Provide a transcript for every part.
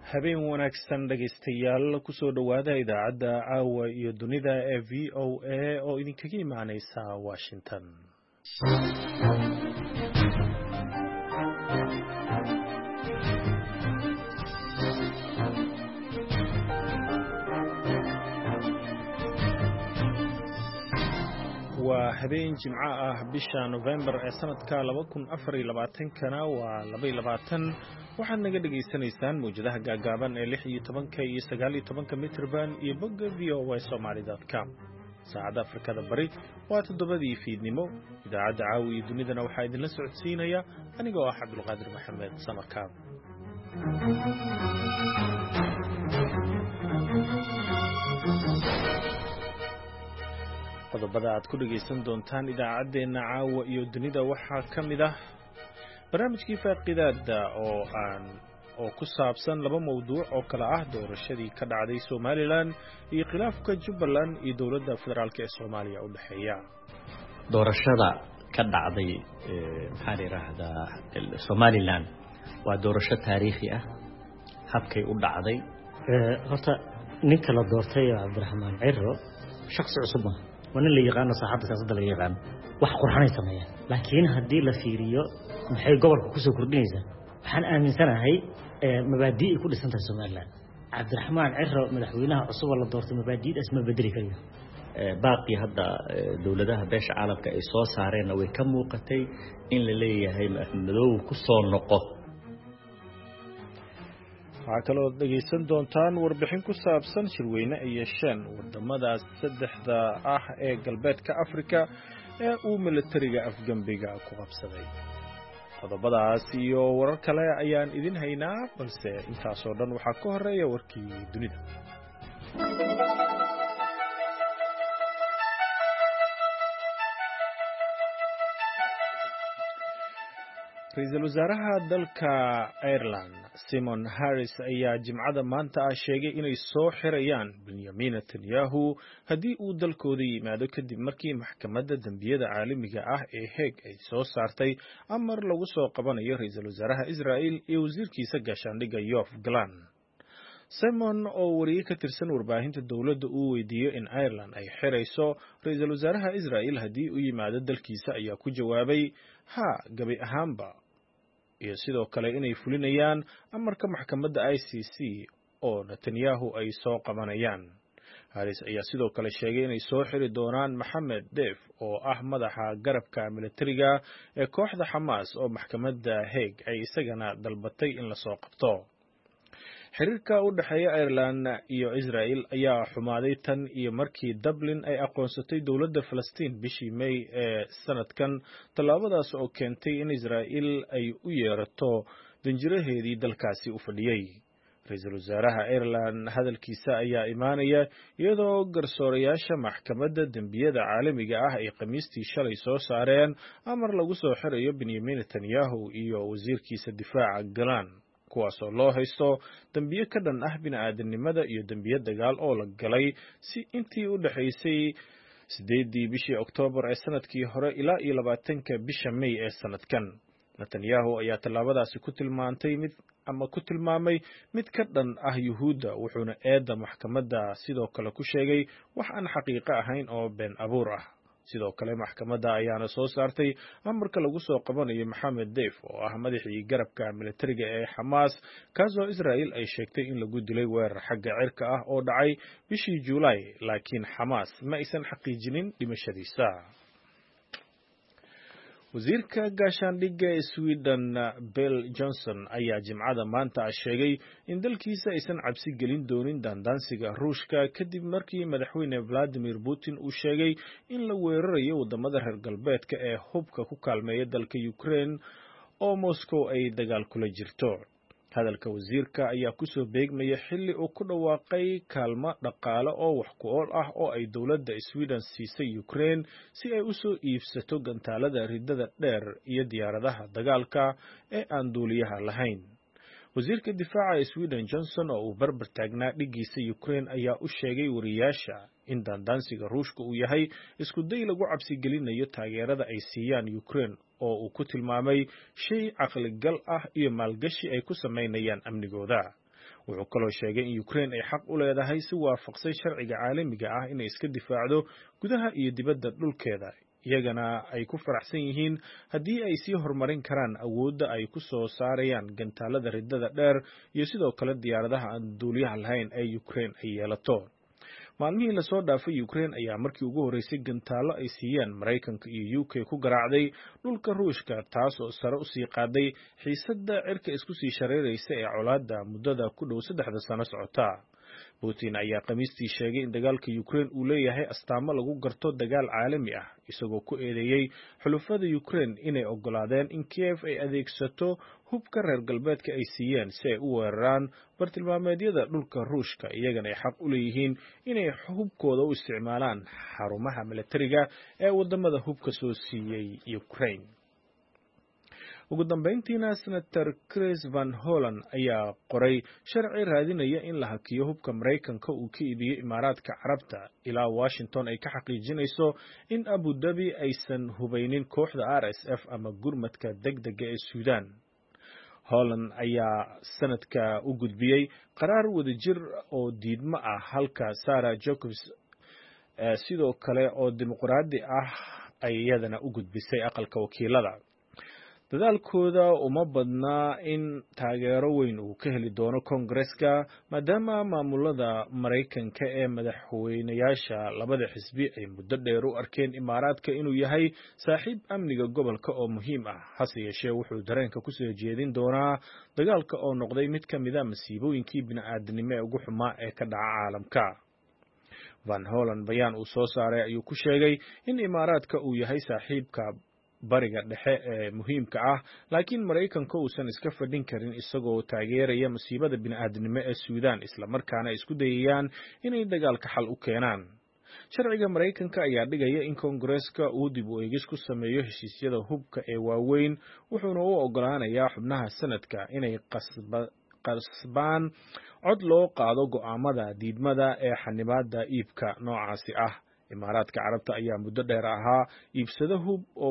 habeen wanaagsan dhegaystayaal ku soo dhowaada idaacadda caawa iyo dunida ee VOA oo idinkaga imaaneysa Washington. waa habeen jimco ah bisha November ee sanadka 2024 waa 22 waxaad naga dhageysanaysaan muujadaha gaagaaban ee 16 iyo 19 mitir band iyo bogga voasomali.com. saacadda Afrikada Bari waa 7:00 fiidnimo. idaacadda caawi iyo dunidana waxaa idinla socodsiinaya anigoo ah Cabdulqaadir Maxamed Samarkaab. qodobada aad ku dhageysan doontaan idaacadeena caawa iyo dunida waxaa ka mid ah barnaamijkii faaqidaada oo ku saabsan laba mawduuc oo kala ah doorashadii ka dhacday Somaliland iyo khilaafka Jubbaland iyo dowladda federaalka ee Soomaaliya u dhaxeeya. doorashada ka dhacday maxaan yiraahdaa Somaliland waa doorasho taariikhi ah habkay u dhacday horta ninka la doortay Cabdiraxmaan Ciro shakhsi cusub ah wana la yaqaan saaxadda siyaasadda la yaqaan wax qurxanay sameeyaan laakiin haddii la fiiriyo maxay gobolka ku soo kordhinaysaa waxaan aaminsanahay mabaadi'i ku dhisan tahay Somaliland. Cabdiraxmaan Ciro madaxweynaha cusub la doortay mabaadi'daas ma bedeli karayo. baaqi hadda dawladaha beesha caalamka ay soo saareen way ka muuqatay in la leeyahay madow ku soo noqo. waxaa kaloo dhegaysan doontaan warbixin ku saabsan shirweyne ay yeesheen wadamada saddexda ah ee galbeedka Afrika ee uu militariga Afgambiga ku qabsaday. qodobadaas iyo warar kale ayaan idin haynaa balse intaas oo dhan waxaa ka horeeya warkii dunida. Ra'iisul wasaaraha dalka Ireland Simon Harris ayaa jimcada maanta sheegay inay soo xirayaan Benjamin Netanyahu haddii uu dalkooda yimaado kadib markii maxkamadda dambiyada caalamiga ah ee Hague ay soo saartay amar lagu soo qabanayo ra'iisul wasaaraha Israel iyo wasiirkiisa gaashaandhigga Yoav Gallant. Simon oo wariye ka tirsan warbaahinta dawladda uu weydiiyay in Ireland ay xirayso ra'iisul wasaaraha Israel haddii uu yimaado dalkiisa ayaa ku jawaabay gabi ahaanba iyo sidoo kale inay fulinayaan amarka maxkamadda ICC oo Netanyahu ay soo qabanayaan. Harris ayaa sidoo kale sheegay inay soo xiri doonaan Mohammed Deif oo ah madaxa garabka militariga ee kooxda Hamas oo maxkamadda Hague ay isagana dalbatay in la soo qabto. xiriirka u dhaxeeya Ireland iyo Israel ayaa xumaaday tan iyo markii Dublin ay aqoonsatay dowladda Falastiin bishii May ee sanadkan, tallaabadaas oo keentay in Israel ay u yeerato danjiraheedii dalkaasi u fadhiyay. ra'iisul wasaaraha Ireland hadalkiisa ayaa imaanaya iyadoo garsoorayaasha maxkamadda dambiyada caalamiga ah ay Khamiistii shalay soo saareen amar lagu soo xirayo Benjamin Netanyahu iyo wasiirkiisa difaaca Gallant, kuwaas oo loo haysto dambiyo ka dhan ah bini'aadanimada iyo dambiyo dagaal oo la galay si intii u dhaxaysay 8 bishii Oktoobar ee sanadkii hore ilaa 20 bisha May ee sanadkan. Netanyahu ayaa tallaabadaasi ku tilmaamay mid ka dhan ah Yuhuudda, wuxuuna eedda maxkamadda sidoo kale ku sheegay wax aan xaqiiqo ahayn oo been abuur ah. sidoo kale maxkamadda ayaana soo saartay amarka lagu soo qabanayo Mohammed Deif oo ah madaxii garabka militariga ee Hamas, kaasoo Israel ay sheegtay in lagu dilay weerar xagga cirka ah oo dhacay bishii Juulaay, laakiin Hamas ma aysan xaqiijinin dhimashadiisa. wasiirka gaashaandhigga ee Sweden Bill Johnson ayaa jimcada maanta sheegay in dalkiisa aysan cabsi gelin doonin daandaansiga Ruushka kadib markii madaxweyne Vladimir Putin uu sheegay in la weerarayo wadamada reer galbeedka ee hubka ku kaalmeeya dalka Ukraine oo Moscow ay dagaal kula jirto. hadalka wasiirka ayaa ku soo beegmaya xilli uu ku dhawaaqay kaalmo dhaqaale oo wax ku ool ah oo ay dowladda Sweden siisay Ukraine si ay u soo iibsato gantaalada ridada dheer iyo diyaaradaha dagaalka ee aan duuliyaha lahayn. wasiirka difaaca Sweden Johnson oo uu barbar taagnaa dhigiisa Ukraine ayaa u sheegay wariyaasha in daandaansiga Ruushka uu yahay isku day lagu cabsi gelinayo taageerada ay siiyaan Ukraine oo uu ku tilmaamay shay caqli gal ah iyo maalgashi ay ku sameynayaan amnigooda. wuxuu kaloo sheegay in Ukraine ay xaq u leedahay si waafaqsan sharciga caalamiga ah inay iska difaacdo gudaha iyo dibadda dhulkeeda, iyagana ay ku faraxsan yihiin haddii ay sii horumarin karaan awoodda ay ku soo saarayaan gantaalada riddada dheer iyo sidoo kale diyaaradaha aan duuliyaha lahayn ee Ukraine ay yeelato. maalmihii lasoo dhaafay Ukraine ayaa markii ugu horeysay gantaalo ay siiyeen Maraykanka iyo UK ku garaacday dhulka Ruushka, taas oo sare u sii qaaday xiisadda cirka isku sii shareeraysa ee colaadda muddada ku dhow 3 sano socota. Putin ayaa Khamiistii sheegay in dagaalka Ukraine uu leeyahay astaamo lagu garto dagaal caalami ah, isagoo ku eedeeyay xulafada Ukraine inay oggolaadeen in Kiev ay adeegsato hubka reer galbeedka ay siiyeen si ay u weeraraan bartilmaameedyada dhulka Ruushka, iyagana ay xaq u leeyihiin inay hubkooda u isticmaalaan xarumaha militariga ee wadamada hubka soo siiyey Ukraine. ugu dambeyntiina Senator Chris Van Hollen ayaa qoray sharci raadinaya in la hakiyo hubka Maraykanka uu ka iibiyo Imaaraadka Carabta ilaa Washington ay ka xaqiijinayso in Abu Dhabi aysan hubaynin kooxda RSF ama gurmadka degdega ee Suudaan. Holland ayaa sanadka u gudbiyey qaraar wadajir oo diidmo ah, halka Sarah Jacobs sidoo kale oo dimuqraadi ah ay iyadana u gudbisay aqalka wakiilada. dadaalkooda uma badna in taageero weyn uu ka heli doono Koongareeska, maadaama maamulada Maraykanka ee madaxweynayaasha labada xisbi ay muddo dheer u arkeen Imaaraadka inuu yahay saaxiib amniga gobolka oo muhiim ah. hase yeeshee wuxuu dareenka ku soo jeedin doonaa dagaalka oo noqday mid ka mid ah masiibooyinkii bini'aadanimo ee ugu xumaa ee ka dhaca caalamka. Van Hollen bayaan uu soo saaray ayuu ku sheegay in Imaaraadka uu yahay saaxiibka bariga dhexe ee muhiimka ah, laakiin Maraykanka uusan iska fadhin karin isagoo taageeraya masiibada bini'aadanimo ee Suudaan, isla markaana isku dayayaan inay dagaalka xal u keenaan. sharciga Maraykanka ayaa dhigaya in Koongareeska uu dib u eegis ku sameeyo heshiisyada hubka ee waaweyn, wuxuuna u oggolaanayaa xubnaha sanadka inay qasbaan cod loo qaado go'aamada diidmada ee xanibaadda iibka noocaasi ah. Imaaraadka Carabta ayaa muddo dheer ahaa iibsadaha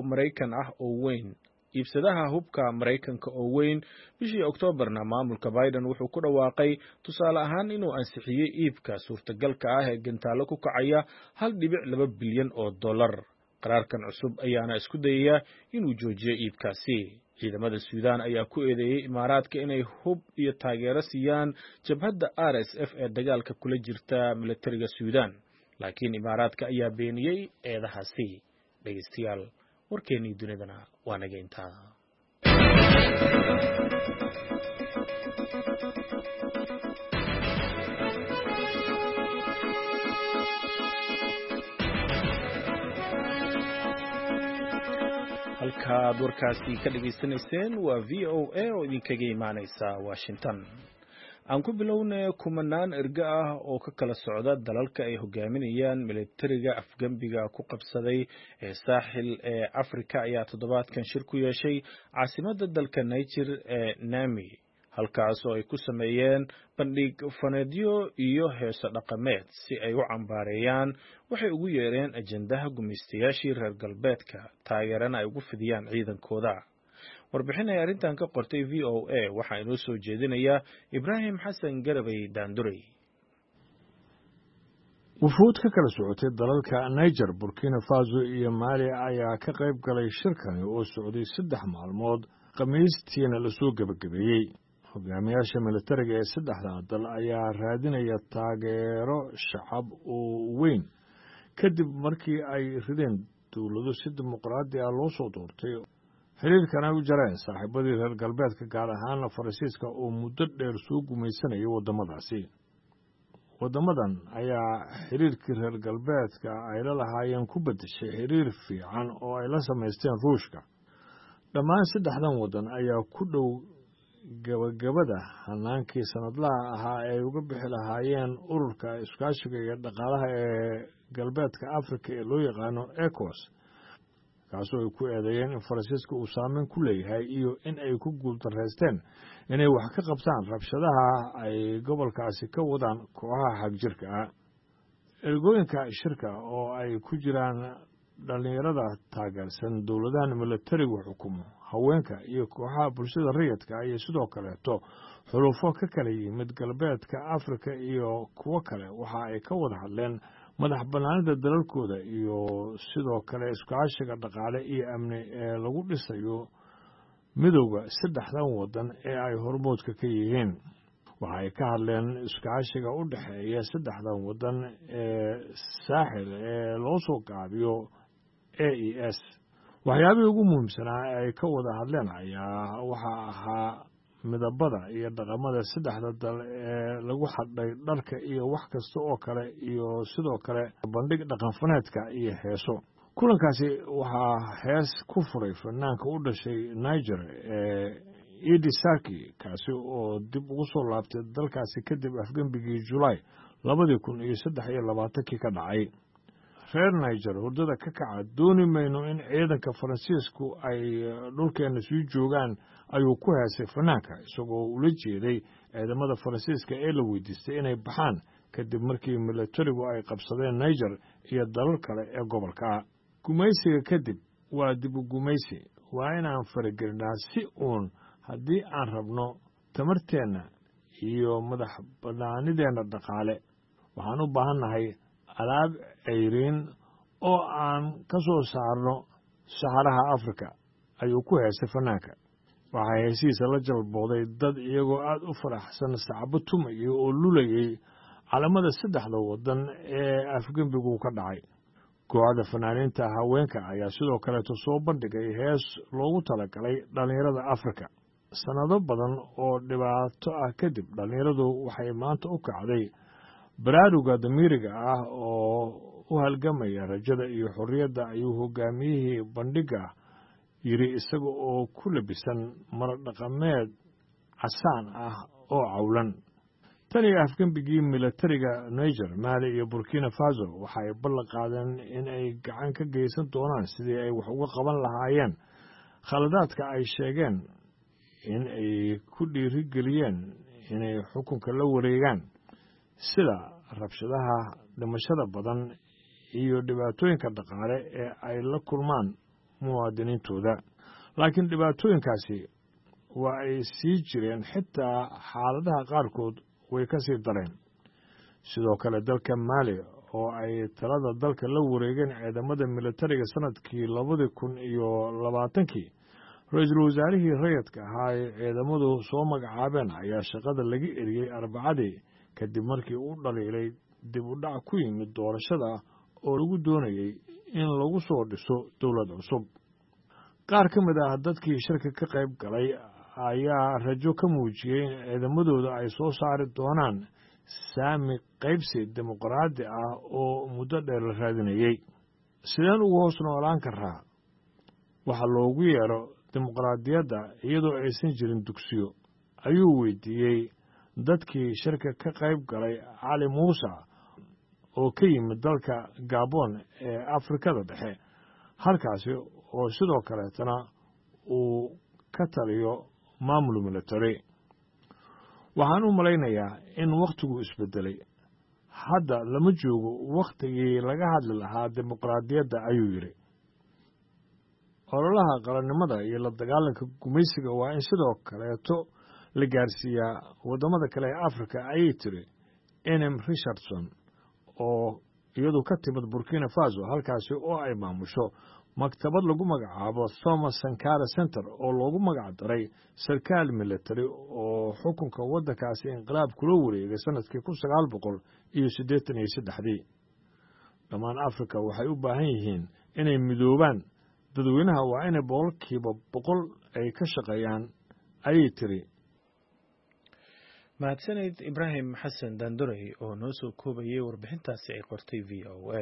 hubka Maraykanka oo weyn. bishii Oktoobarna maamulka Biden wuxuu ku dhawaaqay tusaale ahaan inuu ansixiyey iibka suurtagalka ah ee gantaalo ku kacaya $1.2 bilyan. qaraarkan cusub ayaana isku dayaya inuu joojiyo iibkaasi. ciidamada Suudaan ayaa ku eedeeyay Imaaraadka inay hub iyo taageero siiyaan jabhadda RSF ee dagaalka kula jirta militariga Suudaan, laakiin Imaaraadka ayaa beeniyey eedahaasi. dhegeystayaal, warkeennii dunidana waa naga intaa. halkaad warkaasi ka dhageysanayseen waa VOA oo idinkaga imaanaysa Washington. aan ku bilownay kumanaan erga ah oo ka kala socda dalalka ay hogaaminayaan militariga afgambiga ku qabsaday ee saaxil ee Afrika ayaa toddobaadkan shir ku yeeshay caasimadda dalka Niger ee Niamey, halkaas oo ay ku sameeyeen bandhig faneedyo iyo heeso dhaqameed si ay u cambaareeyaan waxay ugu yeereen ajandaha gumaystayaashii reer galbeedka, taageerana ay ugu fidiyaan ciidankooda. warbixin ay arrintan ka qortay VOA waxaa inoo soo jeedinaya Ibraahim Xasan Garabay Daandurey. wufuud ka kala socotay dalalka Niger, Burkina Faso iyo Mali ayaa ka qayb galay shirkani oo socday 3 maalmood, Khamiistiina la soo gabagabeeyey. hogaamiyaasha militariga ee 3 dal ayaa raadinaya taageero shacab oo weyn kadib markii ay rideen dowlado si dimuqraadi ah loo soo doortay, xiriirkana u jareen saaxiibadii reer galbeedka, gaar ahaan Faransiiska oo muddo dheer soo gumaysanaya waddamadaasi. waddamadan ayaa xiriirkii reer galbeedka ay la lahaayeen ku beddeshay xiriir fiican oo ay la samaysteen Ruushka. dhammaan 3 waddan ayaa ku dhow gabagabada hanaankii sanadlaha ahaa ay uga bixi lahaayeen ururka iskaashiga iyo dhaqaalaha ee galbeedka Afrika ee loo yaqaano ECOWAS, kaasoo ay ku eedeeyeen in Faransiiska uu saameyn ku leeyahay iyo in ay ku guuldareysteen inay wax ka qabtaan rabshadaha ay gobolkaasi ka wadaan kooxaha xagjirka ah. ergooyinka shirka oo ay ku jiraan dhalinyarada taageersan dowladahan militarigu xukumo haweenka iyo kooxaha bulshada rayidka iyo sidoo kaleeto xulufo ka kala yimid galbeedka afrika iyo kuwo kale waxa ay ka wada hadleen madax bannaanida dalalkooda iyo sidoo kale iskaashiga dhaqaale iyo amni ee lagu dhisayo midowda saddexdan waddan ee ay hormoodka ka yihiin. waxa ay ka hadleen iskaashiga u dhexeeya saddexdan waddan ee saaxil ee loo soo gaabiyo AES. waxyaabihii ugu muhiimsanaa ee ay ka wada hadleen ayaa waxaa ahaa midabada iyo dhaqamada saddexda dal ee lagu xadhay dharka iyo wax kasta oo kale iyo sidoo kale bandhig dhaqanfaneedka iyo heeso. kulankaasi waxaa hees ku furay fanaanka u dhashay Niger ee Idi Saki, kaasi oo dib ugu soo laabtay dalkaasi kadib afgembigii July 2023 ka dhacay. reer Niger hurdada ka kaca, dooni mayno in ciidanka Faransiisku ay dhulkeena sii joogaan, ayuu ku heesay fanaanka isagoo ula jeeday ciidamada Faransiiska ee la weydiistay inay baxaan kadib markii militarigu ay qabsadeen Niger iyo dalal kale ee gobolka. gumaysiga kadib waa dib u gumaysi, waa inaan faragelinaa si uun haddii aan rabno tamarteenna iyo madax bannaanideenna dhaqaale. waxaan u baahannahay alaab ceyriin oo aan ka soo saarno saxaraha Afrika, ayuu ku heesay fanaanka. waxaa heesihiisa la jalbooday dad iyagoo aad u faraxsan, sacbo tumaya oo lulayay calamada saddexda waddan ee afgembigu ka dhacay. kooxda fanaaniinta haweenka ayaa sidoo kaleeto soo bandhigay hees loogu talagalay dhallinyarada Afrika. sannado badan oo dhibaato ah kadib, dhallinyaradu waxay maanta u kacday baraaruga damiiriga ah oo u halgamaya rajada iyo xorriyadda, ayuu hogaamiyihii bandhigga yidhi isaga oo ku labisan maro dhaqameed casaan ah oo cawlan. tan iyo afgembigii militariga Niger, Mali iyo Burkina Faso waxay ballan qaadeen in ay gacan ka geysan doonaan sidii ay wax uga qaban lahaayeen khaladaadka ay sheegeen in ay ku dhiirigeliyeen inay xukunka la wareegaan, sida rabshadaha, dhimashada badan iyo dhibaatooyinka dhaqaale ee ay la kulmaan muwaadiniintooda. laakiin dhibaatooyinkaasi waa ay sii jireen, xitaa xaaladaha qaarkood way ka sii dareen. sidoo kale dalka Mali oo ay talada dalka la wareegeen ciidamada militariga sanadkii 2020, ra-iisul wasaarihii rayidka ahaa ee ciidamadu soo magacaabeen ayaa shaqada laga eriyey Arbacadii kadib markii uu dhaliilay dib u dhac ku yimid doorashada oo lagu doonayay in lagu soo dhiso dowlad cusub. qaar ka mid ah dadkii shirka ka qayb galay ayaa rajo ka muujiyey in ciidamadooda ay soo saari doonaan saami qaybsi dimuqraadi ah oo muddo dheer la raadinayey. sideen ugu hoos noolaan karaa waxa loogu yeero dimuqraadiyadda iyadoo aysan jirin dugsiyo, ayuu weydiiyey dadkii shirka ka qayb galay Cali Muuse oo ka yimid dalka Gabon ee Afrikada Dhexe, halkaasi oo sidoo kaleetana uu ka taliyo maamul military. waxaan u malaynayaa in wakhtigu isbedelay. hadda lama joogo wakhtigii laga hadli lahaa dimuqraadiyadda, ayuu yidhi. ololaha qarannimada iyo la dagaalanka gumaysiga waa in sidoo kaleeto la gaarsiiyaa waddamada kale ee Afrika, ayay tiri Enem Richardson oo iyadu ka timid Burkina Faso, halkaasi oo ay maamusho maktabad lagu magacaabo Thomas Sankara Center oo loogu magac daray sarkaal military oo xukunka waddankaasi inqilaab kula wareegay sanadkii 1983. dhammaan Afrika waxay u baahan yihiin inay midoobaan. dadweynaha waa inay 100% ay ka shaqeeyaan, ayay tiri. mahadsanid Ibraahim Xasan Daanduray oo noo soo koobayay warbixintaasi ay qortay VOA.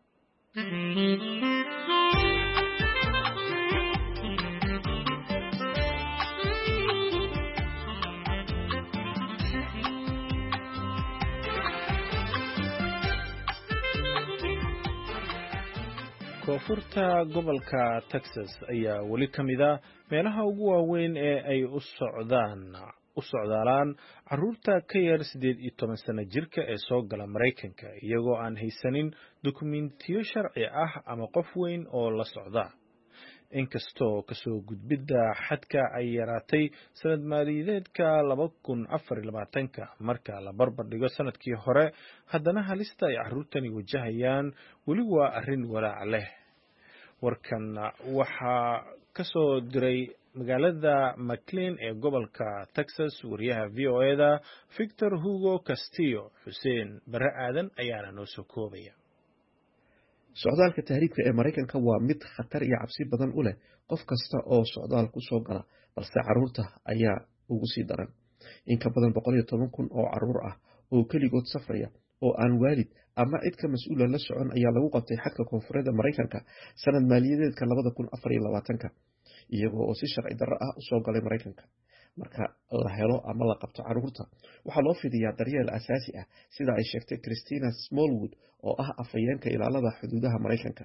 koonfurta gobolka Texas ayaa weli ka mid ah meelaha ugu waaweyn ee ay u socdaalaan carruurta ka yar 18 sano jirka ee soo gala Maraykanka iyagoo aan haysanin dukumentiyo sharci ah ama qof weyn oo la socda. inkastoo kasoo gudbidda xadka ay yaraatay sanad maaliyadeedka 2024 marka la barbar dhigo sanadkii hore, haddana halista ay carruurtani wajahayaan weli waa arrin walaac leh. warkan waxaa ka soo diray magaalada McLean ee gobolka Texas wariyaha VOA-da Victor Hugo Castillo. Xuseen Bare Aadan ayaana noo soo koobaya. socdaalka tahriibka ee Mareykanka waa mid khatar iyo cabsi badan u leh qof kasta oo socdaal ku soo gala, balse carruurta ayaa ugu sii daran. in ka badan 110,000 oo carruur ah oo keligood safraya oo aan waalid ama cid ka mas'uula la socon ayaa lagu qabtay xadka koonfureed Mareykanka sanad maaliyadeedka 2024 iyagoo oo si sharci darro ah u soo galay Mareykanka. marka la helo ama la qabto carruurta, waxaa loo fidiyaa daryeel asaasi ah, sida ay sheegtay Christina Smallwood oo ah afhayeenka ilaalada xuduudaha Mareykanka.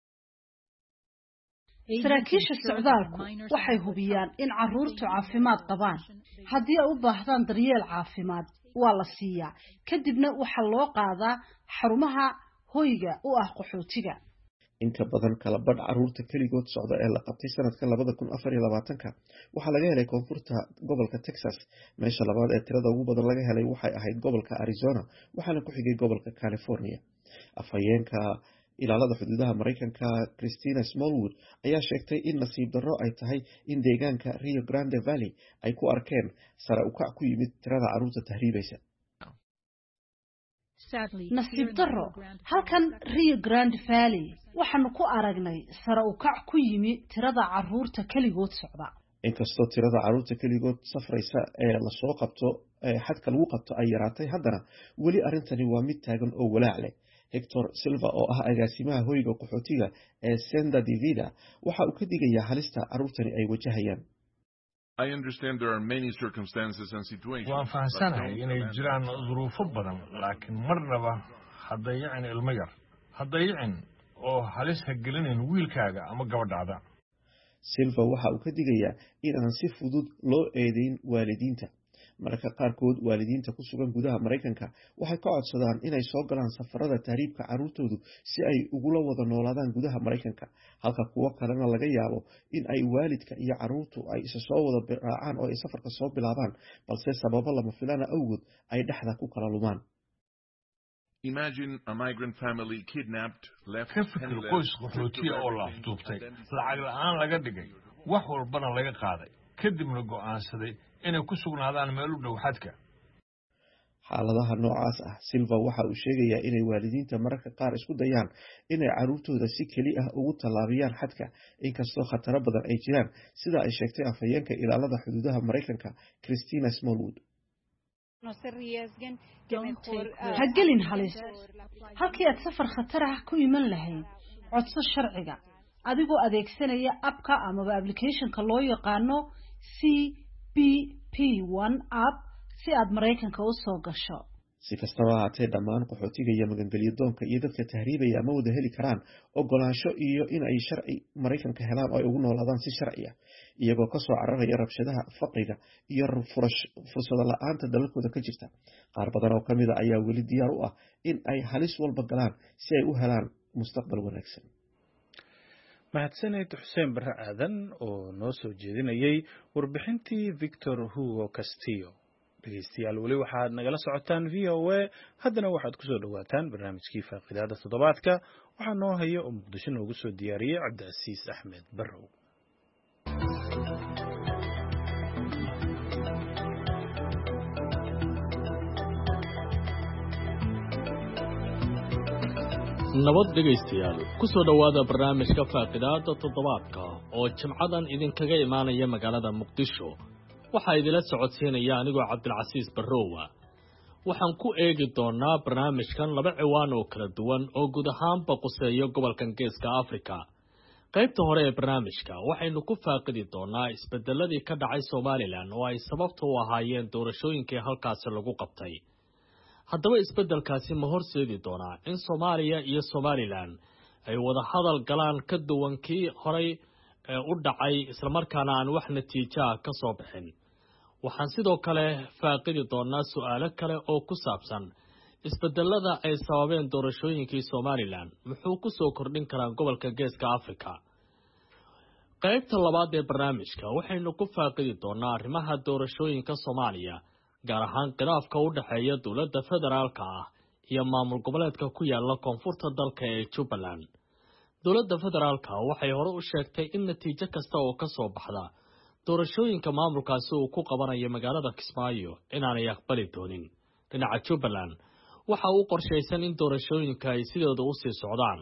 saraakiisha socdaalku waxay hubiyaan in carruurtu caafimaad qabaan. haddii ay u baahdaan daryeel caafimaad, waa la siiyaa, kadibna waxaa loo qaadaa xarumaha hoyga u ah qaxootiga. in ka badan kala badh carruurta keligood socda ee la qabtay sanadkan 2024 waxaa laga helay koonfurta gobolka Texas. meesha labaad ee tirada ugu badan laga helay waxay ahayd gobolka Arizona, waxaana ku xigay gobolka California. afhayeenka ilaalada xuduudaha Mareykanka Christina Smallwood ayaa sheegtay in nasiib darro ay tahay in deegaanka Rio Grande Valley ay ku arkeen sare u kac ku yimid tirada carruurta tahriibaysa. nasiib darro, halkan Rio Grande Valley waxaanu ku aragnay sare u kac ku yimi tirada carruurta keligood socda. inkastoo tirada carruurta keligood safraysa ee la soo qabto xadka lagu qabto ay yaraatay, haddana weli arrintani waa mid taagan oo walaac leh. Hector Silva oo ah agaasimaha hoyga qaxootiga ee Senda de Vida waxa uu ka digayaa halista carruurtani ay wajahayaan. waan fahamsanahay inay jiraan duruufo badan, laakiin marnaba ha dayicin ilmo yar, ha dayicin oo halis ha gelinayn wiilkaaga ama gabadhaada. Silva waxa uu ka digayaa in aan si fudud loo eedeyn waalidiinta. mararka qaarkood waalidiinta ku sugan gudaha Mareykanka waxay ka codsadaan inay soo galaan safarada tahriibka carruurtoodu si ay ugula wada noolaadaan gudaha Mareykanka, halka kuwa kalena laga yaabo in ay waalidka iyo carruurtu ay isa soo wada raacaan oo ay safarka soo bilaabaan, balse sababo lama filaan awgood ay dhexda ku kala lumaan. ka fikir qoys qaxootiya oo la afduubtay, lacag la'aan laga dhigay, wax walbana laga qaaday, kadibna go'aansaday inay ku sugnaadaan meel u dhow xadka. xaaladaha noocaas ah, Silva waxa uu sheegayaa inay waalidiinta mararka qaar isku dayaan inay carruurtooda si keli ah ugu tallaabiyaan xadka, inkastoo khataro badan ay jiraan, sida ay sheegtay afhayeenka ilaalada xuduudaha Mareykanka Christina Smallwood. ha gelin halis. halkii aad safar khatar ah ku iman lahayd, codso sharciga adigoo adeegsanaya abka amaba applicationka loo yaqaano CBP1 app si aad Mareykanka u soo gasho. si kastaba haatee, dhammaan qaxootiga iyo magangelyo doonka iyo dadka tahriibaya ma wada heli karaan ogolaansho iyo in ay sharci Mareykanka helaan oo ay ugu noolaadaan si sharci ah, iyagoo ka soo cararaya rabshadaha, faqriga iyo fursado la'aanta dalalkooda ka jirta. qaar badan oo kamid ah ayaa weli diyaar u ah in ay halis walba galaan si ay u helaan mustaqbal wanaagsan. mahadsaned Xuseen Bare Aadan oo noo soo jeedinayay warbixintii Victor Hugo Castillo. dhegeystayaal, weli waxaad nagala socotaan VOA. haddana waxaad ku soo dhawaataan barnaamijkii faaqidaada toddobaadka. waxaa noo haya oo Muqdisho noogu soo diyaariyey Cabdiasiis Axmed Barrow. nabad dhegaystayaal, ku soo dhowaada barnaamijka faaqidaada toddobaadka oo jimcadan idinkaga imaanaya magaalada Muqdisho. waxaa idila socodsiinaya anigoo Cabdilcasiis Barrowa. waxaan ku eegi doonaa barnaamijkan laba ciwaan oo kala duwan oo guud ahaanba quseeya gobolkan Geeska Afrika. qaybta hore ee barnaamijka waxaynu ku faaqidi doonaa isbedeladii ka dhacay Somaliland oo ay sababta u ahaayeen doorashooyinkii halkaasi lagu qabtay. haddaba isbedelkaasi ma horseedi doonaa in Soomaaliya iyo Somaliland ay wada hadal galaan ka duwan kii horey u dhacay, isla markaana aan wax natiijo ah ka soo bixin? waxaan sidoo kale faaqidi doonaa su'aalo kale oo ku saabsan isbedelada ay sababeen doorashooyinkii Somaliland muxuu ku soo kordhin karaa gobolka Geeska Afrika. qaybta labaad ee barnaamijka waxaynu ku faaqidi doonaa arrimaha doorashooyinka Soomaaliya gaar ahaan khilaafka u dhaxeeya dowladda federaalka ah iyo maamul goboleedka ku yaala koonfurta dalka ee Jubbaland. Dowladda federaalka waxay hore u sheegtay in natiijo kasta oo ka soo baxda doorashooyinka maamulkaasi uu ku qabanayo magaalada Kismaayo inaanay aqbali doonin. Dhinaca Jubbaland waxa uu qorshaysan in doorashooyinka ay sidooda u sii socdaan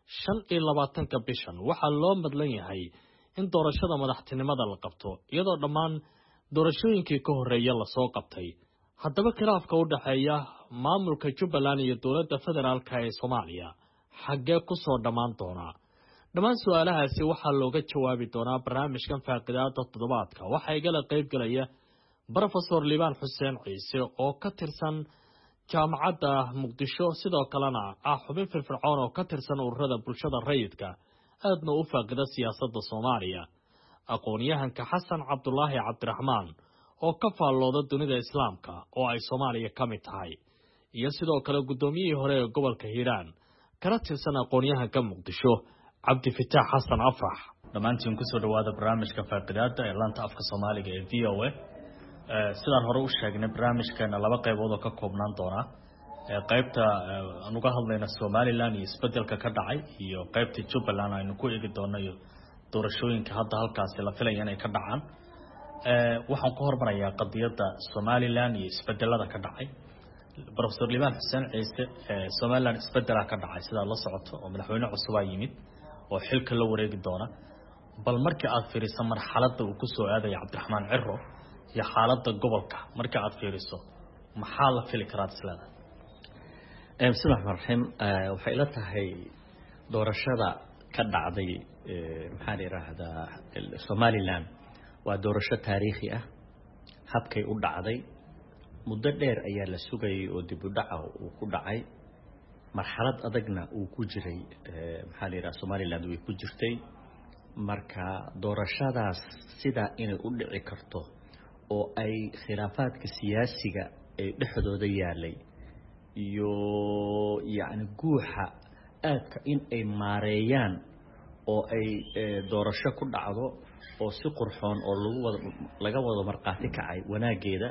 25 bishan waxa loo madlan yahay in doorashada madaxtinimada la qabto iyadoo dhammaan doorashooyinkii ka horeeyay la soo qabtay. Haddaba khilaafka u dhaxeeya maamulka Jubbaland iyo dowladda federaalka ee Soomaaliya xagee ku soo dhamaan doona? Dhammaan su'aalahaasi waxa looga jawaabi doonaa barnaamijkan faaqidaada toddobaadka. Waxa igala qayb galaya Professor Liban Hussein Ciise oo ka tirsan jaamacadda Muqdisho sidoo kalena ah xubin firfircoon oo ka tirsan ururada bulshada rayidka aadna u faaqida siyaasadda Soomaaliya. Aqoonyahanka Xasan Cabdullaahi Cabdiraxmaan oo ka faallooda dunida Islaamka oo ay Soomaaliya ka mid tahay iyo sidoo kale gudoomiyihii hore ee gobolka Hiiraan kana tirsan aqoonyahanka Muqdisho Cabdi Fataax Xasan Afrax. dhammaantiin ku soo dhawaada barnaamijka faaqidaada ee laanta afka Soomaaliga ee VOA. sidaan hore u sheegnay barnaamijkeena laba qaybood oo ka koobnaan doona. qaybta aan uga hadlayna Somaliland iyo isbedelka ka dhacay iyo qaybta Jubbaland aynu ku eegi doono iyo doorashooyinka hadda halkaas la filayo inay ka dhacaan. waxaan ku hormarayaa qadiyada Somaliland iyo isbedelada ka dhacay. Professor Liban Hussein Ciise Somaliland isbedela ka dhacay sida la socoto oo madaxweyne cusub ay yimid oo xilka la wareegi doona. bal markii aad fiiriso marxaladda uu ku soo aaday Cabdiraxmaan Cirro iyo xaaladda gobolka markii aad fiiriso maxaa la fili karaa islaada? bismillahir waxay ila tahay doorashada ka dhacday maxaan yiraahdaa Somaliland waa doorasho taariikhi ah. habkay u dhacday muddo dheer ayaa la sugayay oo dib u dhac uu ku dhacay. marxalad adagna uu ku jiray maxaan yiraahdaa Somaliland way ku jirtay. marka doorashadaas sida inay u dhici karto oo ay khilaafaadka siyaasiga ay dhexdooda yaalay iyo yaani guuxa aadka in ay maareeyaan oo ay doorasho ku dhacdo oo si qurxoon oo laga wada marqaati kacay wanaageeda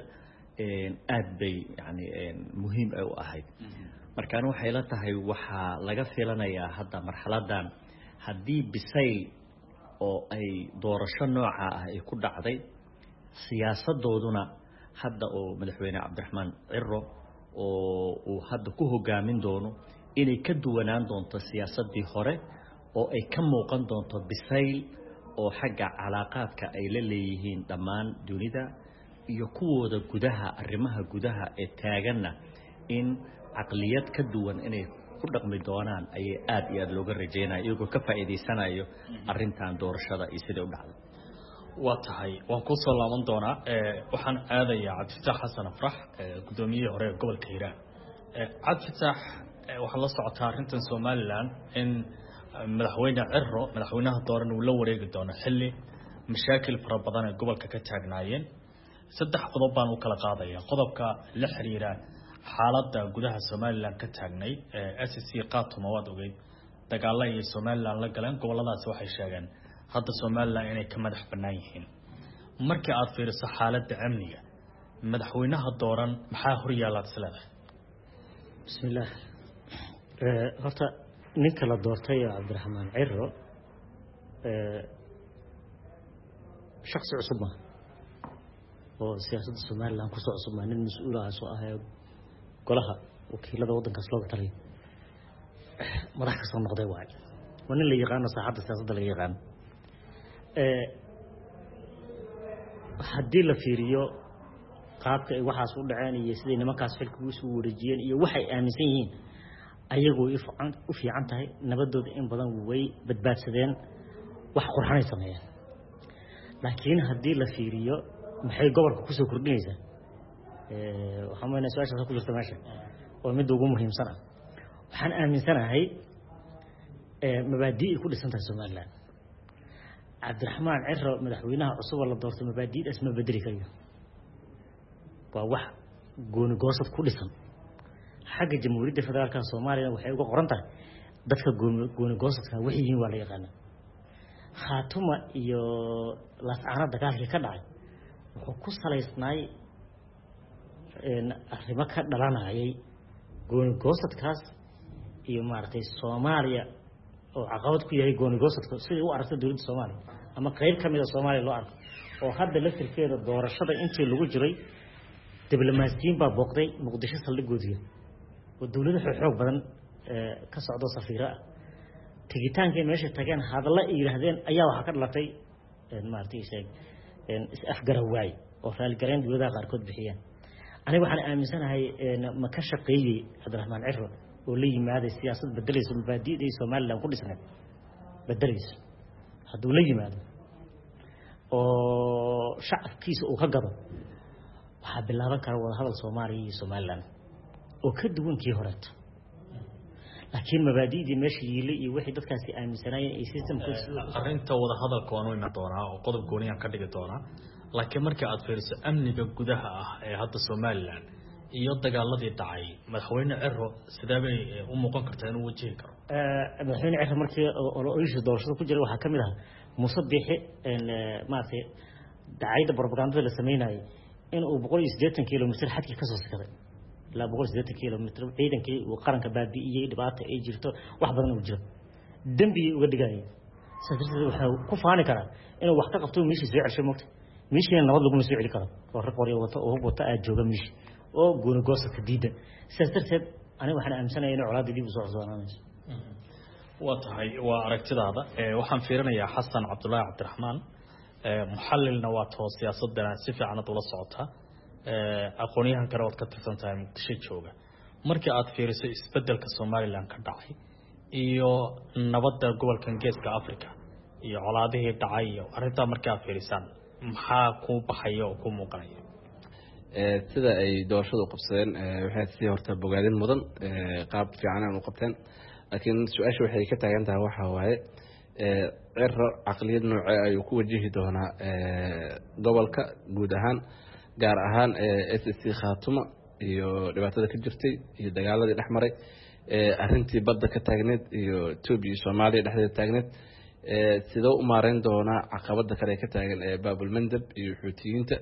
aad bay yaani muhiim ay u ahayd. markaan waxay la tahay waxa laga filanayaa hadda marxaladan haddii bisayl oo ay doorasho nooca ah ay ku dhacday siyaasadooduna hadda oo madaxweyne Cabdiraxmaan Cirro oo uu hadda ku hogaamin doono inay ka duwanaan doonto siyaasadii hore oo ay ka muuqan doonto bisayl oo xagga calaaqaadka ay la leeyihiin dhammaan dunida iyo kuwooda gudaha arrimaha gudaha ee taaganna in aqliyad ka duwan inay ku dhaqmi doonaan ay aad iyo aad looga rajeynayo iyagoo ka faa'iideysanayo arrintan doorashada iyo sida u dhacday. waa tahay waan ku soo laaban doonaa waxaan aadayaa Cabdi Fataax Xasan Afrax gudoomiyihii hore ee gobolka Hiiraan. Cabdi Fataax waxaa la socotaa arrintan Somaliland in madaxweyne Cirro madaxweynaha dooran uu la wareegi doono xilli mashaakil fara badan ee gobolka ka taagnaayeen. 3 qodob baan u kala qaadayaa. qodobka la xiriira xaaladda gudaha Somaliland ka taagnay SSC qaatuma waad ogeyd dagaalada ay Somaliland la galeen goboladaas waxay sheegeen hadda Somaliland inay ka madax bannaan yihiin. markii aad fiiriso xaaladda amniga madaxweynaha dooran maxaa hor yaala islaada? bismillah horta ninka la doortay Cabdiraxmaan Cirro shakhsi cusub oo siyaasadda Somaliland ku soo cusub nin mas'uul ah soo ahay golaha wakiilada waddankaas looga taliyay madax ka soo noqday waay wana la yaqaan saaxadda siyaasadda la yaqaan haddii la fiiriyo qaabka ay waxaas u dhaceen iyo sidii nimankaas xilka u soo wareejiyeen iyo waxay aaminsan yihiin ayagoo u fiican tahay nabadooda in badan way badbaadsadeen wax qurxanay sameeyeen. laakiin haddii la fiiriyo maxay gobolka ku soo kordhinaysaa waxaan meenay su'aashaas ku jirta meesha oo mid ugu muhiimsan ah. waxaan aaminsanahay mabaadi'ay ku dhisan tahay Somaliland. Cabdiraxmaan Cirro madaxweynaha cusub la doortay mabaadi'daas ma bedeli karayo. waa wax gooni goosad ku dhisan. xagga jamhuuriyadda federaalka Soomaaliya waxay uga qoran tahay dadka gooni goosadka waxay yihiin waa la yaqaan. khaatuma iyo laascaana dagaalkii ka dhacay wuxuu ku salaysnaay arrimo ka dhalanayay gooni-goosadkaas iyo maaragtay Soomaaliya oo caqabad ku yahay gooni-goosadka sidii u aragtay dowladda Soomaaliya ama qayb ka mid ah Soomaaliya loo arko oo hadda la tirkeeda doorashada intii lagu jiray diblomaasiyiin baa booqday Muqdisho saldhigoodii oo dowladda xoog badan ka socdo safiira tigitaankii meesha tageen hadalla ay yiraahdeen ayaa waxa ka dhalatay maartay sheeg is-afgarawaay oo raalgareyn dowladaha qaarkood bixiyeen aniga waxaan aaminsanahay ma ka shaqeeyay Cabdiraxmaan Ciro oo la yimaaday siyaasad bedelayso mabaadi'da Soomaaliland ku dhisnay bedelayso hadduu la yimaado oo shacabkiisa uu ka gado waxaa bilaaban kara wada hadal Soomaaliya iyo Somaliland oo ka duwan kii horeeto laakiin mabaadi'dii meesha yilay iyo wixii dadkaasi aaminsanaayeen ay systemku arrinta wada hadalka waan u iman doonaa oo qodob gooniyan ka dhigi doonaa laakiin markii aad fiiriso amniga gudaha ah ee hadda Somaliland iyo dagaaladii dhacay madaxweyne Ciro sidee bay u muuqan kartaa inuu wajihi karo madaxweyne Ciro markii oo doorashada ku jiray waxaa kamid ah Muuse Biixi maartay dacayda propaganda la sameeyay in uu 180 kilomitir xadkii ka soo sakaday la 180 kilomitir ciidankii uu qaranka baabi'iyay dhibaato ay jirto wax badan oo jiro dambi uga dhigay saddex waxa ku faani kara inuu wax ka qabto meeshii soo ceshay moogta meeshii nabad lagu soo celi karo oo raqori wata aad jooga meeshii oo gooni-goosadka diidan sidaas darteed aniga waxaan aaminsanahay in colaadda dib u soo cusboonayso waa tahay waa aragtidaada waxaan fiirinayaa Xasan Cabdullaahi Cabdiraxmaan muxallilna waa too siyaasadda si fiican ula socota aqoonyahan kale oo ka tirsan tahay Muqdisho jooga markii aad fiiriso isbedelka Somaliland ka dhacay iyo nabadda gobolka Geeska Afrika iyo colaadihii dhacay iyo arrinta markii aad fiirisan maxaa ku baxay oo ku muuqanaya sida ay doorashadu u qabsadeen waxay si horta bogaadin mudan qaab fiican ay u qabteen laakiin su'aashu waxay ka taagan tahay waxa waaye Ciro aqliyad noocee ay ku wajihi doonaa gobolka guud ahaan gaar ahaan SSC Khaatuma iyo dhibaatada ka jirtay iyo dagaaladii dhexmaray arrintii badda ka taagneed iyo Itoobiya iyo Soomaaliya dhexdeeda taagneed sidoo u maareyn doonaa caqabada kale ka taagan Baabul Mandab iyo Xuutiyiinta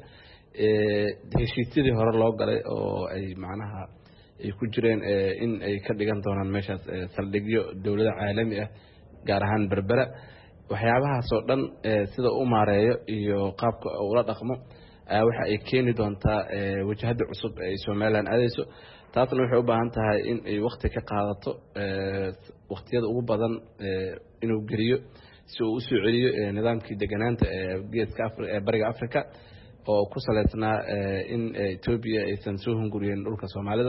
heshiisyadii hore loo galay oo ay macnaha ay ku jireen in ay ka dhigan doonaan meeshaas saldhigyo dawladda caalami ah gaar ahaan Berbera waxyaabahaas oo dhan sida u maareeyo iyo qaabka uu la dhaqmo waxa ay keeni doontaa wajahada cusub ee Somaliland aadayso taasna waxay u baahan tahay in ay waqti ka qaadato waqtiyada ugu badan inuu geliyo si uu u soo celiyo nidaamkii deganaanta geeska Afrika bariga Afrika oo ku saleysnaa in Ethiopia aysan soo hunguriyeen dhulka Soomaalida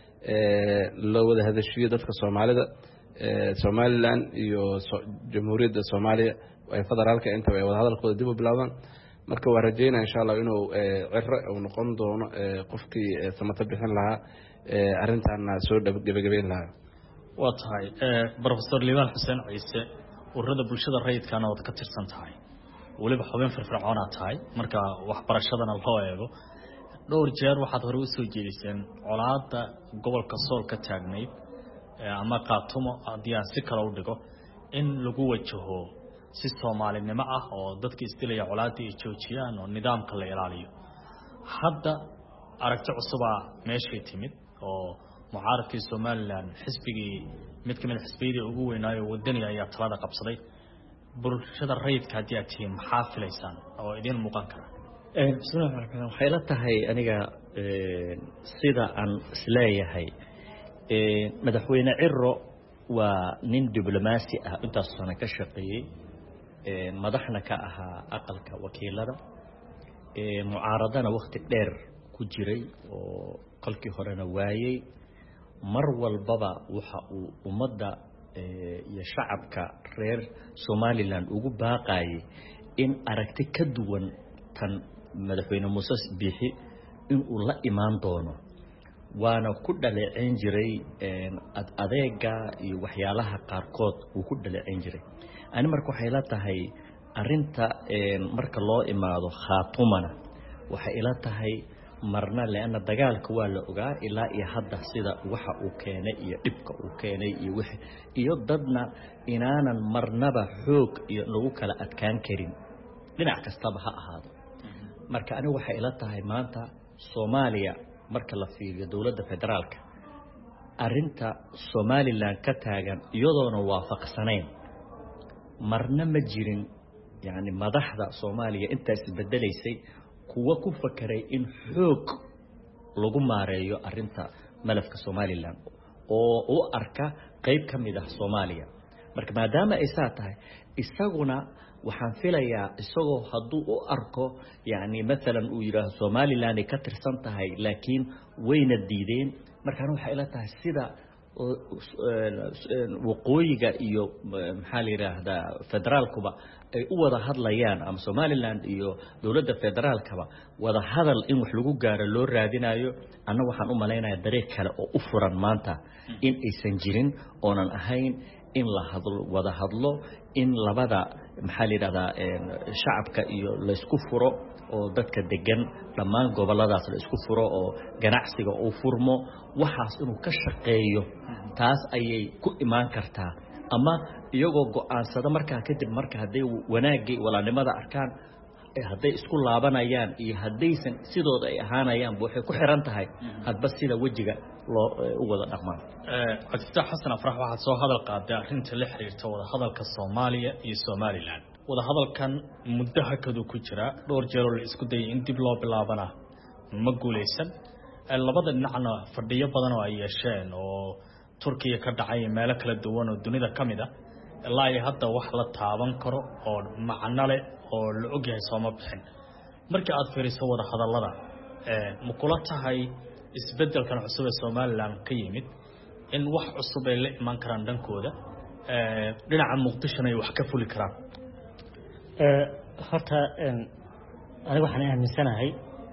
loo wada hadashiyo dadka Soomaalida Somaliland iyo Jamhuuriyadda Soomaaliya ay federaalka inta ay wada hadalkooda dib u bilaabaan marka waa rajeynaa insha Allah inuu Ciro uu noqon doono qofkii samata bixin lahaa arrintaana soo gabagabeyn lahaa waa tahay Professor Liibaan Xuseen Ciise ururada bulshada rayidkana wada ka tirsan tahay waliba xubin firfircoon tahay marka waxbarashadana loo eego dhowr jeer waxaad hore u soo jeediseen colaadda gobolka Sool ka taagnayd ama Khaatumo haddii aan si kale u dhigo in lagu wajaho si Soomaalinimo ah oo dadka istilaya colaadda ay joojiyaan oo nidaamka la ilaaliyo hadda aragti cusub meeshii timid oo mucaaradkii Somaliland xisbigii mid ka mid xisbiyada ugu weynaayo wadaniga ayaa talada qabsaday bulshada rayidka haddii aad tihiin maxaa filaysaan oo idin muuqan kara bismillahi rahmaani rahiim waxay la tahay aniga sida aan isleeyahay madaxweyne Ciro waa nin diblomaasi ah intaas sano ka shaqeeyay madaxna ka ahaa aqalka wakiilada mucaaradana waqti dheer ku jiray oo qalkii horena waayay mar walbaba waxa uu ummadda iyo shacabka reer Somaliland ugu baaqayay in aragti ka duwan tan madaxweyne Muuse Biixi in uu la imaan doono waana ku dhaleeceyn jiray adeega iyo waxyaalaha qaarkood uu ku dhaleeceyn jiray ani marka waxay la tahay arinta marka loo imaado Khaatumana waxay ila tahay marna leana dagaalka waa la ogaa ilaa iyo hadda sida waxa uu keenay iyo dhibka uu keenay iyo wixii iyo dadna inaanan marnaba xoog iyo lagu kala adkaan karin dhinac kastaba ha ahaado marka anigu waxay ila tahay maanta Soomaaliya marka la fiiriyo dawladda federaalka arinta Somaliland ka taagan iyadoona waafaqsanayn marna ma jirin yani madaxda Soomaaliya intaas bedelaysay kuwa ku fakaray in xoog lagu maareeyo arinta malafka Somaliland oo u arka qayb kamid ah Soomaaliya marka maadaama ay tahay isaguna waxaan filayaa isagoo hadduu u arko yani maalan uu yiraahdo Somaliland ay ka tirsan tahay laakiin wayna diideen markaan waxa ila tahay sida waqooyiga iyo maxaa la yiraahdaa federaalkuba ay u wada hadlayaan ama Somaliland iyo dawladda federaalkaba wada hadal in wax lagu gaaro loo raadinayo anna waxaan u maleynayaa dariiq kale oo u furan maanta in aysan jirin oonan ahayn in la hadlo wada hadlo in labada maxaa la yiraahdaa shacabka iyo la isku furo oo dadka degan dhammaan goboladaas la isku furo oo ganacsiga uu furmo waxaas inuu ka shaqeeyo taas ayay ku imaan kartaa ama iyagoo go'aansada markaa kadib marka haday wanaagii walaanimada arkaan haday isku laabanayaan iyo hadaysan sidooda ay ahaanayaan waxay ku xiran tahay hadba sida wajiga loo u wada dhaqmaan Cabdifatax Xasan Afrax waxaad soo hadal qaaday arrinta la xiriirta wada hadalka Soomaaliya iyo Somaliland wada hadalkan muddo hakadu ku jira dhowr jeer oo la isku dayay in dib loo bilaabana ma guuleysan labada dhinacna fadhiyo badan oo ay yeesheen oo Turkiga ka dhacay meelo kala duwan oo dunida kamid ah ilaa ay hadda wax la taaban karo oo macno leh oo la og yahay Soomaali bixin marka aad fiiriso wada hadallada ma kula tahay isbedelkan cusub ee Somaliland ka yimid in wax cusub ay la iman karaan dhankooda dhinaca Muqdisho ay wax ka fuli karaan horta aniga waxaan aaminsanahay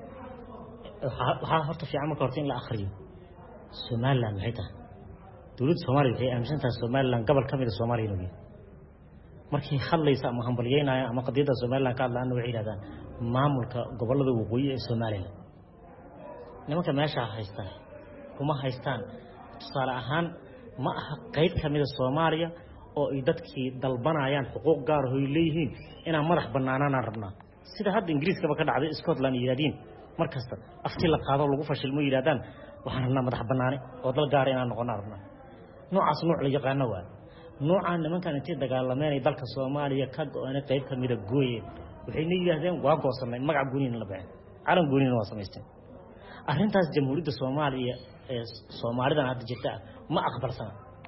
waxa horta fiican marka horta in la akhriyo Somaliland maxay tahay dawladda Soomaaliya waxay aaminsan tahay Somaliland gobol kamid ah Soomaaliya inuu yahay markii hadlaysa ama hambalyeynaya ama qadiyada Somaliland ka hadlaan waxay yiraahdaan maamulka gobolada waqooyi ee Somaliland nimanka meesha haystaan kuma haystaan tusaale ahaan ma aha qayb kamid ah Soomaaliya oo ay dadkii dalbanayaan xuquuq gaar ah oo leeyihiin inaan madax banaanaan rabnaa sida hadda Ingiriiska ka dhacday Scotland yiraahdeen markasta afti la qaado lagu fashilmo yiraahdaan waxaan rabnaa madax banaani oo dal gaar inaan noqono rabnaa noocaas nooc la yaqaan waa noocaan nimankan intii dagaalameen dalka Soomaaliya ka go'aan qayb kamid ah gooyay waxay yiraahdeen waa goosanay magac gooniin la bixin calan gooniin waa samaysteen arrintaas jamhuuriyadda Soomaaliya ee Soomaalidan hadda jirta ma aqbalsana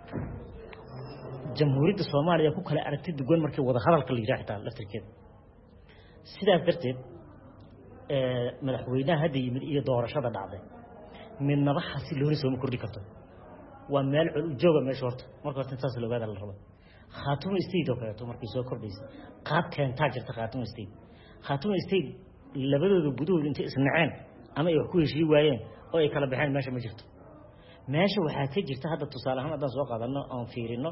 jamhuuriyadda Soomaaliya ku kala aragti duwan markii wada hadalka la yiraahdo laftirkeeda sidaas darteed madaxweynaha hadda yimid iyo doorashada dhacday midnaba xasilooni soo kordhi karto waa meel jooga meesha horta marka horta intaas loo gaadal rabo Khaatumo State oo kaleeto markii soo kordhisay qaab keenta jirta Khaatumo State labadooda gudood inta isnaceen ama ay wax ku heshii waayeen oo ay kala baxeen meesha ma jirto meesha waxa ka jirta hadda tusaale ahaan hadda soo qaadano aan fiirino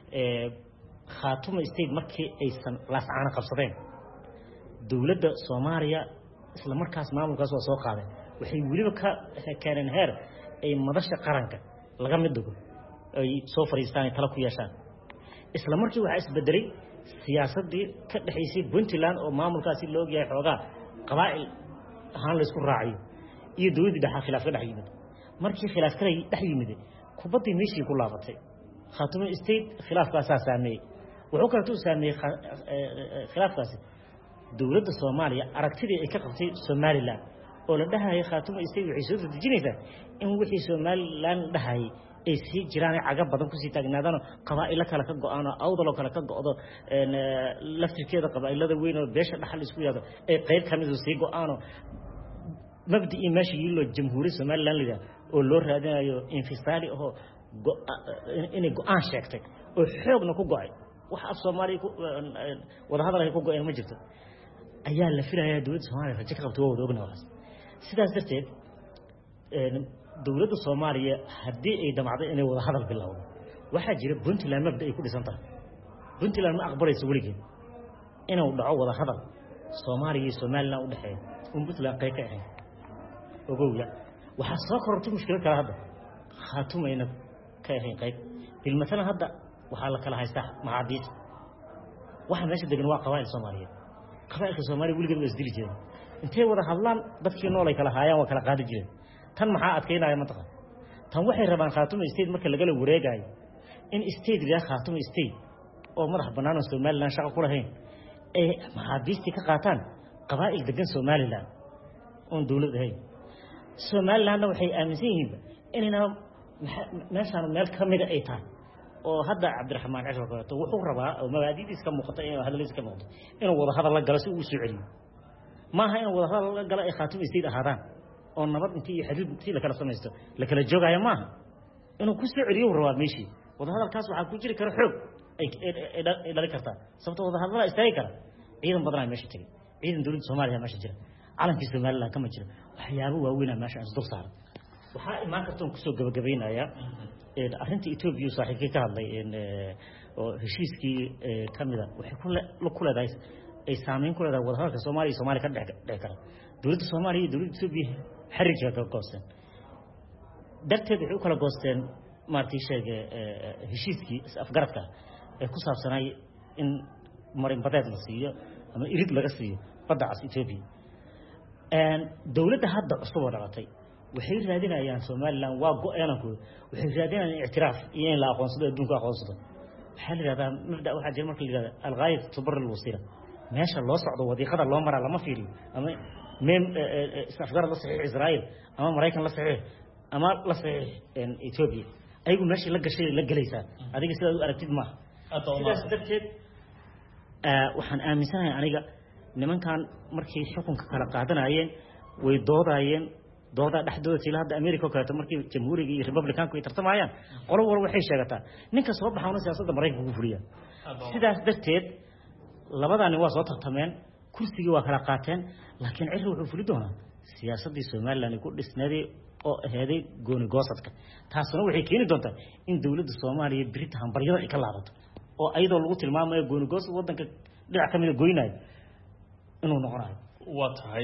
Khaatumo State markii aysan laascaana qabsadeen dawladda Soomaaliya isla markaas maamulkaas soo qaaday waxay waliba ka keeneen heer ay madasha qaranka laga mid dhigo ay soo fariistaan tala ku yeeshaan isla markii waxa isbedelay siyaasadii ka dhaxaysay Puntland oo maamulkaasi loo yahay xoogaa qabaa'il ahaan la isku raaciyo iyo dawladda dhaxa khilaaf ka dhaxyimid markii khilaaf kale dhex yimid kubadii meeshii ku laabatay Khaatumo State khilaafkaas saameeyay wuxuu kale saameeyay khilaafkaasi dawladda Soomaaliya aragtidii ay ka qabtay Somaliland oo la dhahay Khaatumo State waxay soo dejinaysaa in wixii Somaliland dhahay ay sii jiraan caga badan ku sii taagnaadaan qabaa'il kala ka go'aan oo awdal kala ka go'do laftirkeeda qabaa'ilada weyn oo beesha dhaxal isku yaado ay qayb kamid ah sii go'aan mabdii meeshii yilo jamhuuriyadda Somaliland lida oo loo raadinayo infisaali oo inay go'aan sheegtay oo xoogna ku go'ay wax af Soomaaliya wada hadal ay ku go'een ma jirto ayaa la filayaa dawladda Soomaaliya rajo ka qabto wada ogna waas sidaas darteed dawladda Soomaaliya hadii ay damacdo inay wada hadal bilowdo waxa jira Puntland mabda ay ku dhisan tahay Puntland ma aqbalayso waligeed inuu dhaco wada hadal Soomaaliya iyo Somaliland u dhaxeeyo Puntland qayb ka ahayn ogowya waxa soo korortay mushkilad kale hadda khaatumayna ka ahayn qayb bilmasalan hadda waxaa la kala haystaa maxaabiis waxa meesha degan waa qabaa'il Soomaaliyeed qabaa'ilka Soomaaliya weligeed waa isdili jireen intee wada hadlaan dadkii nool ay kala haayaan waa kala qaadi jireen tan maxaa adkeynaya mantaqa tan waxay rabaan khaatuma state marka laga wareegayo in state ila khaatuma state oo madax banaan oo Soomaaliland shaqo ku lahayn ee maxaabiistii ka qaataan qabaa'il degan Soomaaliland oo dawlad ahayn Soomaaliland waxay aaminsan yihiin inayna meeshaan meel kamid ay tahay oo hadda Cabdiraxmaan Cashar qaato wuxuu rabaa oo mabaadidiis ka muuqata inuu hadalkiisa ka muuqdo inuu wada hadal la galo si uu soo celiyo maaha inuu wada hadal la galo ay khaatuma state ahaadaan oo nabad intii xiriir intii la kala sameeysto la kala joogayo maaha inuu ku soo celiyo rabaa meeshii wada hadalkaas waxa ku jiri kara xoog ay dhali kartaa sababtoo wada hadal istaagi kara ciidan badan ay meesha tagay ciidan dawladda Soomaaliya meesha jira calankii Soomaaliland kama jiro waxyaabo waaweyn meesha aan dul saaran waxa imaan karta ku soo gabagabeynaya arrinta Ethiopia saaxiibkii ka hadlay oo heshiiskii kamida waxay ku leedahay ay saameyn ku leedahay wada hadalka Soomaaliya ka dhex kara dawladda Soomaaliya iyo dawladda Ethiopia xiriirka ka goosteen darteed waxay u kala goosteen maartii sheegay heshiiskii afgaradka ee ku saabsanay in marin badeed la siiyo ama irid laga siiyo badda cas Ethiopia dawladda hadda cusub oo dhalatay waxay raadinayaan Soomaaliland waa go'aanku waxay raadinayaan i'tiraaf iyo in la aqoonsado adduunka aqoonsado waxa la yiraahdaa mabda waxa jira marka la yiraahdo al-ghaayat tubar al-wasila meesha loo socdo wadiiqada loo maraa lama fiiriyo ama meen afgar la saxiix Israa'iil ama Mareykan la saxiix ama la saxiix Ethiopia ayagu meesha la gashay la galaysaa adiga sidaad u aragtid ma sidaas darteed waxaan aaminsanahay aniga nimankan markii xukunka kala qaadanayeen way doodayeen dooda dhaxdooda ilaa hadda America oo kale markii jamhuuriga iyo republicanku ay tartamayaan qolo war waxay sheegataa ninka soo baxaana siyaasadda Mareykanka ku fuliya sidaas darteed labadani waa soo tartameen kursiga waa kala qaateen laakiin cirri wuxuu fuli doonaa siyaasadii Soomaaliland ku dhisnaaday oo ahaday gooni goosadka taasuna waxay keeni doontaa in dawladda Soomaaliya Britain baryada ay ka laabato oo ayadoo lagu tilmaamayo gooni goosad wadanka dhinac kamid goynay inuu noqonayo waa tahay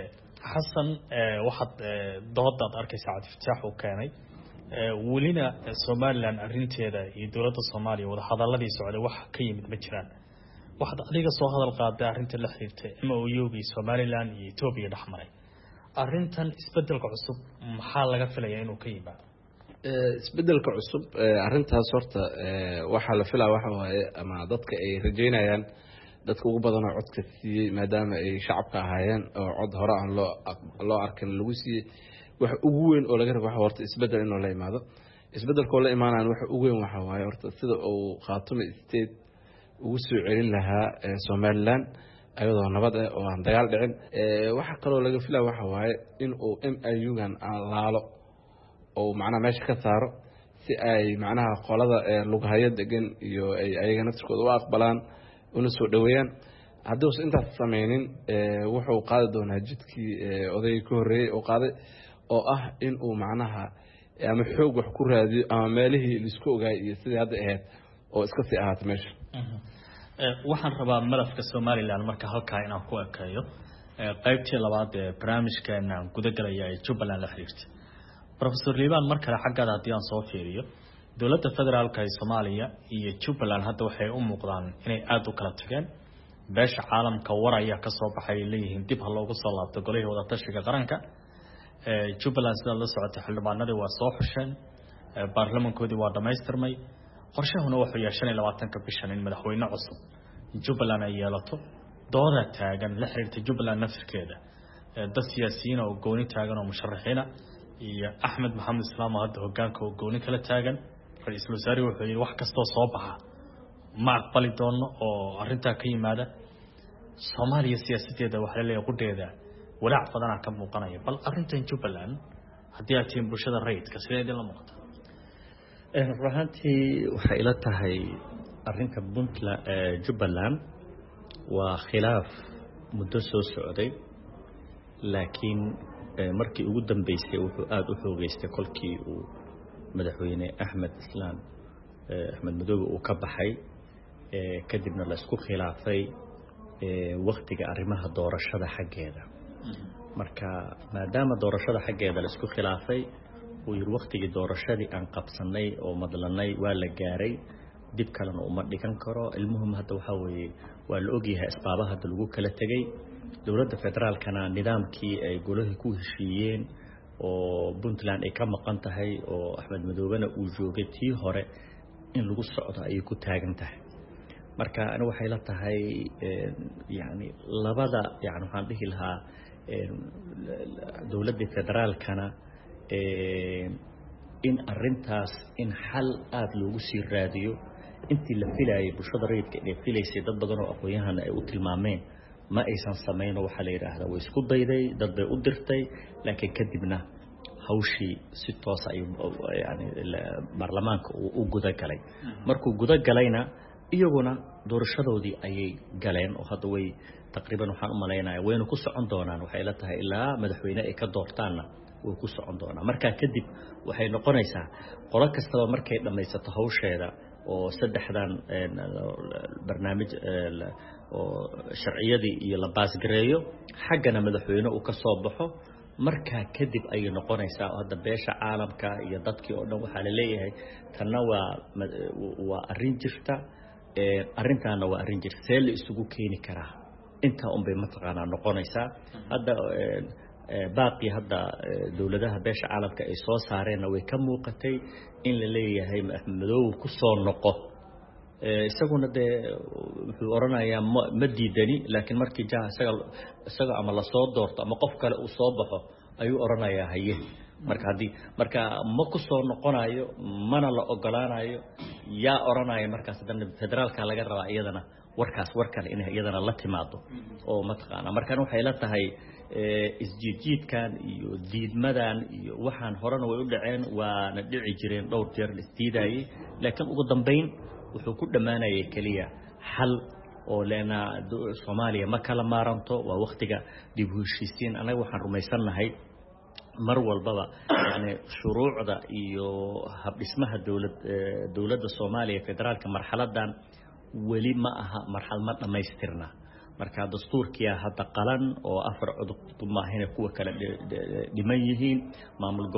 xasan waxaad doodaad arkaysaa Cabdi Fataax oo keenay welina Soomaaliland arinteeda iyo dawladda Soomaaliya wada hadalladii socday wax ka yimid ma jiraan waxaad adiga soo hadal qaaday arinta la xiriirtay MOU-gii Soomaaliland iyo Ethiopia dhaxmaray arintan isbedelka cusub maxaa laga filayaa inuu ka yimaado isbedelka cusub arintaas horta waxa la filaa waxa waaye ama dadka ay rajeynayaan dadka ugu badan oo codka siiyay maadaama ay shacabka ahaayeen oo cod hore aan loo arkin lagu siiyay wax ugu weyn oo laga rabo waxa horta isbedel inuu la imaado isbedelkoo la imaanaan waxa ugu weyn waxa waaye horta sida uu Khaatume state ugu soo celin lahaa Soomaaliland ayadoo nabad ah oo aan dagaal dhicin waxa kaloo laga filaa waxa waaye in uu MOU-gan laalo oo macna meesha ka saaro si ay macnaha qolada lugahaya degan iyo ay ayaga naftirkooda u aqbalaan una soo dhaweeyaan haddii uu intaas sameeynin wuxuu qaadi doonaa jidkii odayga ka horeeyay oo qaaday oo ah in uu macnaha ama xoog wax ku raadiyo ama meelihii la isku ogaay iyo sidii hadda ahayd oo iska sii ahaata meesha waxaan rabaa malafka Soomaaliland marka halkaa inaan ku ekeeyo qaybtii labaad ee barnaamijkeena guda galaya ee Jubaland la xiriirtay Professor Liban markale xaggaada haddii aan soo fiiriyo dawladda federaalka ee Soomaaliya iyo Jubaland hadda waxay u muuqdaan inay aad u kala tageen beesha caalamka war ayaa ka soo baxay leeyihiin dib ha loogu soo laabto golihii wada tashiga qaranka Jubaland sida la socotay xildhibaanadii waa soo xusheen baarlamankoodii waa dhameystirmay qorshahuna wuxuu yahay 25 bishan in madaxweyne cusub Jubaland ay yeelato dooda taagan la xiriirta Jubaland nafskeeda dad siyaasiyiin oo gooni taagan oo musharaxiina iyo Axmed Maxamed Islaam hadda hoggaanka oo gooni kala taagan ra'iisul wasaare wuxuu yiri wax kasto soo baxa ma aqbali doono oo arinta ka yimaada Soomaaliya siyaasadeeda waxa la leeyahay qudheeda walaac badan ka muuqanaya bal arintan Jubaland haddii aad tiin bulshada rayidka sidee la muuqata ruuxantii waxay ila tahay arrinka Puntland Jubaland waa khilaaf muddo soo socday laakiin markii ugu dambeysay wuxuu aad u xoogeystay kolkii uu madaxweyne Axmed Madoobe uu ka baxay kadibna la isku khilaafay waqtiga arrimaha doorashada xaggeeda marka maadaama doorashada xaggeeda la isku khilaafay uu yiri waqtigii doorashadii aan qabsanay oo madlanay waa la gaaray dib kalena uma dhigan karo ilmuhum hadda waxa weeye waa la ogyahay asbaabaha hadda lagu kala tagay dowladda federaalkana nidaamkii ay golaha ku heshiiyeen oo Puntland ay ka maqan tahay oo Axmed Madoobena uu joogay tii hore in lagu socdo ay ku taagan tahay marka ana waxay la tahay yani labada yani waxaan dhihi lahaa dowladda federaalkana in arintaas in xal aad loogu sii raadiyo intii la filayay bulshada rayidka ee filaysay dad badan oo aqoon-yahan ay u tilmaameen ma aysan sameeyno waxa la yiraahdaa way isku dayday dad bay u dirtay laakiin kadibna hawshii si toos ah yani baarlamaanka uu guda galay markuu guda galayna iyaguna doorashadoodii ayay galeen oo hadda way taqriiban waxaan u maleynayaa wayna ku socon doonaan waxay la tahay ilaa madaxweyne ay ka doortaanna way ku socon doonaan marka kadib waxay noqonaysaa qolo kastaba markay dhameysato hawsheeda oo saddexdan barnaamij oo sharciyadii iyo la baasgareeyo xaggana madaxweyne uu ka soo baxo marka kadib ay noqonaysaa hadda beesha caalamka iyo dadkii oo dhan waxa la leeyahay tanna waa arrin jirta arrintaana waa arrin jirta see la isugu keeni karaa inta un bay mataqaanaa noqonaysaa hadda baaqi hadda dowladaha beesha caalamka ay soo saareenna way ka muuqatay in la leeyahay Madoow ku soo noqo isaguna de wuxuu oranayaa ma diidani laakiin markii isaga ama la soo doorto ama qof kale uu soo baxo ayuu oranayaa haye marka ma ku soo noqonayo mana la ogolaanayo yaa oranaya markaas federaalka laga rabaa iyadana war kale in iyadana la timaado oo mataqaana markan waxay la tahay isjiidkan iyo diidmadan iyo waxaan horena way u dhaceen waana dhici jireen dhowr jeer isdiidaayay laakiin ugu dambeyn wuxuu ku dhamaanayay kaliya xal oo leena Soomaaliya ma kala maaranto waa waqtiga dib u heshiisiin anaga waxaan rumaysanahay mar walbaba yani shuruucda iyo hab dhismaha dowladda Soomaaliya federaalka marxaladan wali ma aha marxalad ma dhamaystirna marka dastuurkiya hadda qalan oo afar cudub ma ahina kuwa kala dhiman yihiin maamul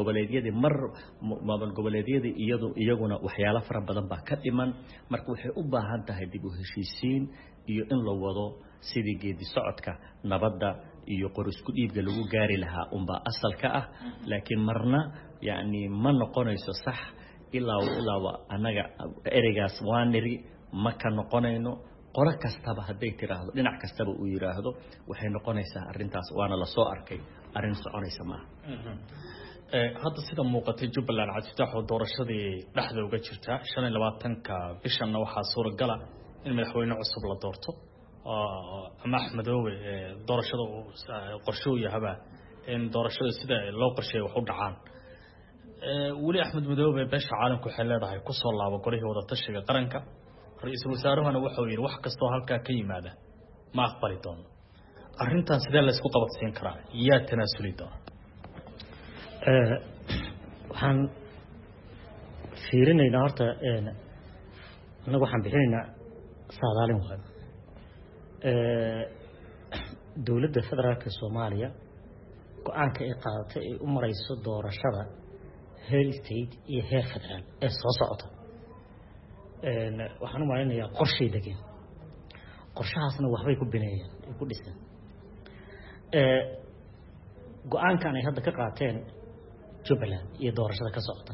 goboleedyada iyaguna waxyaalo fara badan baa ka dhiman marka waxay u baahan tahay dib u heshiisiin iyo in la wado sidii geedi socodka nabadda iyo qorisku dhiibga lagu gaari lahaa umba asalka ah laakiin marna yani ma noqonayso sax ilaa anaga ereygaas waaniri ma ka noqonayno qolo kastaba haday tiraahdo dhinac kastaba uu yiraahdo waxay noqonaysaa arintaas waana la soo arkay arin soconaysa ma hadda sida muuqatay Jubbaland cadfitax oo doorashadii dhaxda uga jirta 25ka bishan waxa suuragal ah in madaxweyne cusub la doorto ama Axmed Madowe doorashada qorsho yahaba in doorashada sida loo qorsheeyo wax u dhacaan wali Axmed Madowe beesha caalamku waxay leedahay ku soo laabo golihii wada tashiga qaranka ra'iisul wasaarahana wuxuu yiri wax kasto halka ka yimaada ma aqbali doono arrintan sidee la isku qabadsiin karaa yaa tanaasuli doona waxaan fiirinaynaa horta anagu waxaan bixinaynaa saadaalin waa dowladda federaalka Soomaaliya go'aanka ay qaadatay ay u marayso doorashada heer state iyo heer federaal ee soo socota waxaan u maleynayaa qorshe degan qorshahaasna waxbay ku bineeyeen ay ku dhiseen go'aankan ay hadda ka qaateen Jubbaland iyo doorashada ka socota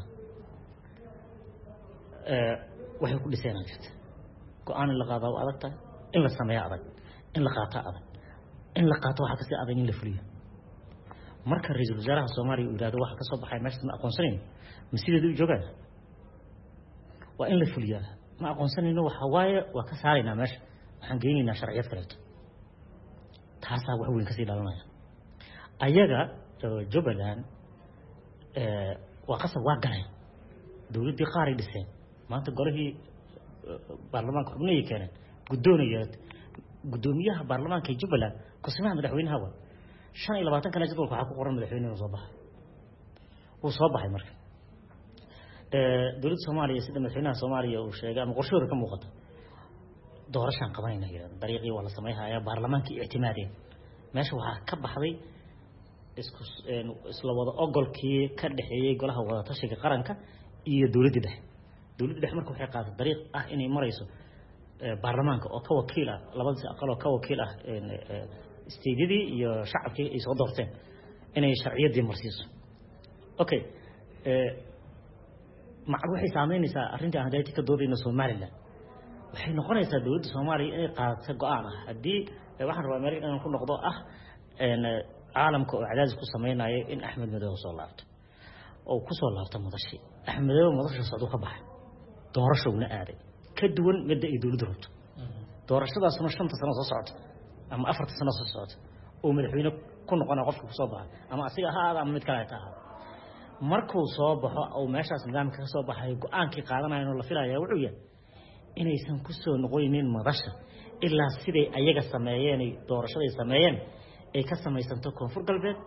waxay ku dhiseen jirta go'aan la qaado oo adag tahay in la sameeyo adag in la qaato adag in la qaato waxa ka sii adag in la fuliyo marka ra'iisul wasaaraha Soomaaliya uu yiraahdo waxa ka soo baxay meesha ma aqoonsanayno masiiradu joogaan waa in la fuliyaa ma aqoonsanayno waxa waaye waa ka saarayna meesha waxaan geynaynaa sharciyad kale taasa wax weyn ka sii dhalanaya ayaga Jubbaland waa qasab waa galay dowladii qaar ay dhiseen maanta golihii baarlamaanka xubnaha keeneen gudoomiyaha baarlamaanka Jubbaland kusmaha madaxweynaha waa 25 kana jadwalka waxa ku qoran madaxweynaha soo baxay uu soo baxay marka dowladda Soomaaliya sida madaxweynaha Soomaaliya uu sheegay ama qorshooda ka muuqata doorashan qabanayna dariiqii wala sameeyaa baarlamaanka ictimaadeen meesha waxa ka baxday isla wada ogolkii ka dhaxeeyay golaha wada tashiga qaranka iyo dawladda dhexe marka waxay qaaday dariiq ah inay marayso baarlamaanka oo ka wakiil ah labada aqal oo ka wakiil ah isteedidii iyo shacabkii ay soo doorteen inay sharciyadii marsiiso okay waxay saameynaysaa arrintii aan hadda ka doodayno Soomaaliland waxay noqonaysaa dawladda Soomaaliya inay qaadato go'aan ah haddii waxaan rabaa meel inaan ku noqdo ah caalamka oo cadaadis ku sameynaya in Axmed Madoobe soo laabto oo ku soo laabto madashi Axmed Madoobe madasha socdo ka baxay doorashaduna aaday ka duwan midda ay dawladdu rabto doorashadaasna 5 sano soo socota ama 4 sano soo socota oo madaxweyne ku noqona qofka ku soo baxay ama asiga ha aad ama mid kale ta markuu soo baxo oo meeshaas nidaamka ka soo baxay go'aankii qaadanayna la filayaa wuxuu yahay inaysan ku soo noqonin madasha ilaa siday ayaga sameeyeen doorashada sameeyeen ay ka samaysanto koonfur galbeed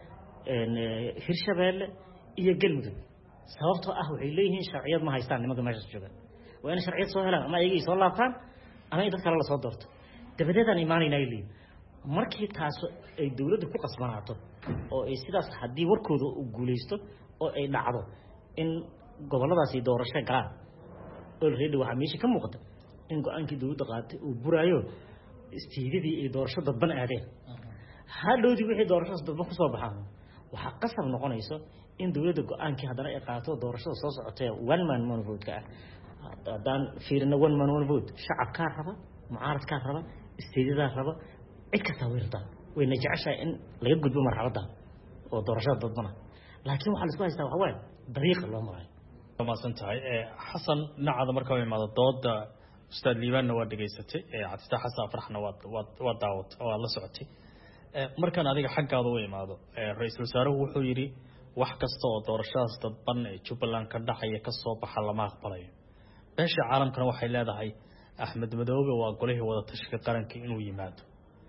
hirshabeelle iyo galmudug sababtoo ah waxay leeyihiin sharciyad ma haystaan nimanka meesha jooga waa in sharciyad soo helaan ama ayaga soo laabtaan ama in dad kale la soo doorto dabadeedaan imaanayna ay leeyihiin markii taas ay dawladdu ku qasbanaato oo ay sidaas haddii warkooda u guuleysto oo ay dhacdo in goboladaasi doorasho galaan already waxa meesha ka muuqata in go'aankii dawladda qaatay uu buraayo istiididii ay doorasho dadban aadeen hadhowdii wixii doorashada dadban ku soo baxaan waxa qasab noqonayso in dawladda go'aankii haddana ay qaato doorashada soo socotay one man vote ka haddaan fiirino one man one vote shacabkaa raba mucaaradkaa raba istiididaa raba cid kasta weerta way najacashay in laga gudbo marxaladda oo doorashada dadbana laakiin waxa la isku haystaa waxa waaye dariiqa loo maray ma santahay xasan nacada marka ay imaado dooda ustaad liibaanna waa dhageysatay cabdita xasan afraxna waa daawad oo la socotay markaan adiga xaggaada u imaado ra'iisul wasaaruhu wuxuu yiri wax kasta oo doorashadaas dadban ee Jubbaland ka dhacaya ka soo baxa lama aqbalayo beesha caalamkana waxay leedahay Axmed Madoobe waa golihii wada tashiga qaranka inuu yimaado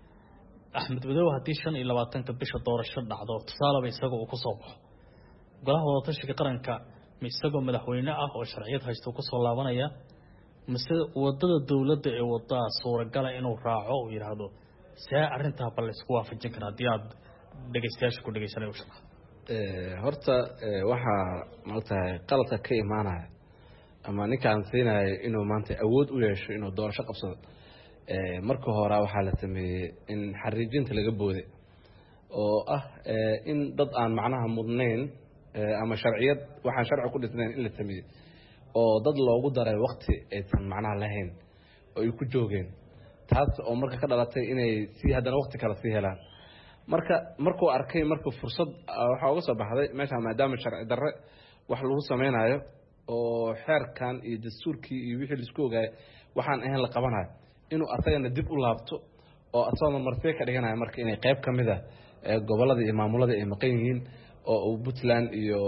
Axmed Madoobe haddii 25 bisha doorasho dhacdo tusaale bay isaga uu ku soo baxo golaha wada tashiga qaranka isagoo madaxweyne ah oo sharciyad haysto ku soo laabanaya mise wadada dawladda ee wada suuragal inuu raaco oo yiraahdo see arinta bal isku waafajin kara hadii aad dhageystayaasha ku dhageysanay u shaqo horta waxa maltahay qaladka ka imaanaya ama ninkaan siinay inuu maanta awood u yeesho inuu doorasho qabsado marka hore waxa la sameeyay in xariijinta laga booday oo ah in dad aan macnaha mudnayn ama sharciyad waxaan sharci ku dhisnayn in la sameeyo oo dad loogu daray waqti aysan macnaha lahayn oo ay ku joogeen taas oo marka ka dhalatay inay si hadana waqti kale sii helaan markuu arkay fursad waxa uga soo baxday meesha maadaama sharci darre wax lagu sameeynayo oo xeerkan iyo dastuurkii iyo wixii la isku ogaay waxaan ahayn la qabanayo inuu asagana dib u laabto oo asagoo martay ka dhiganayo marka inay qayb kamid ah gobolada iyo maamulada ay maqan yihiin oo Puntland iyo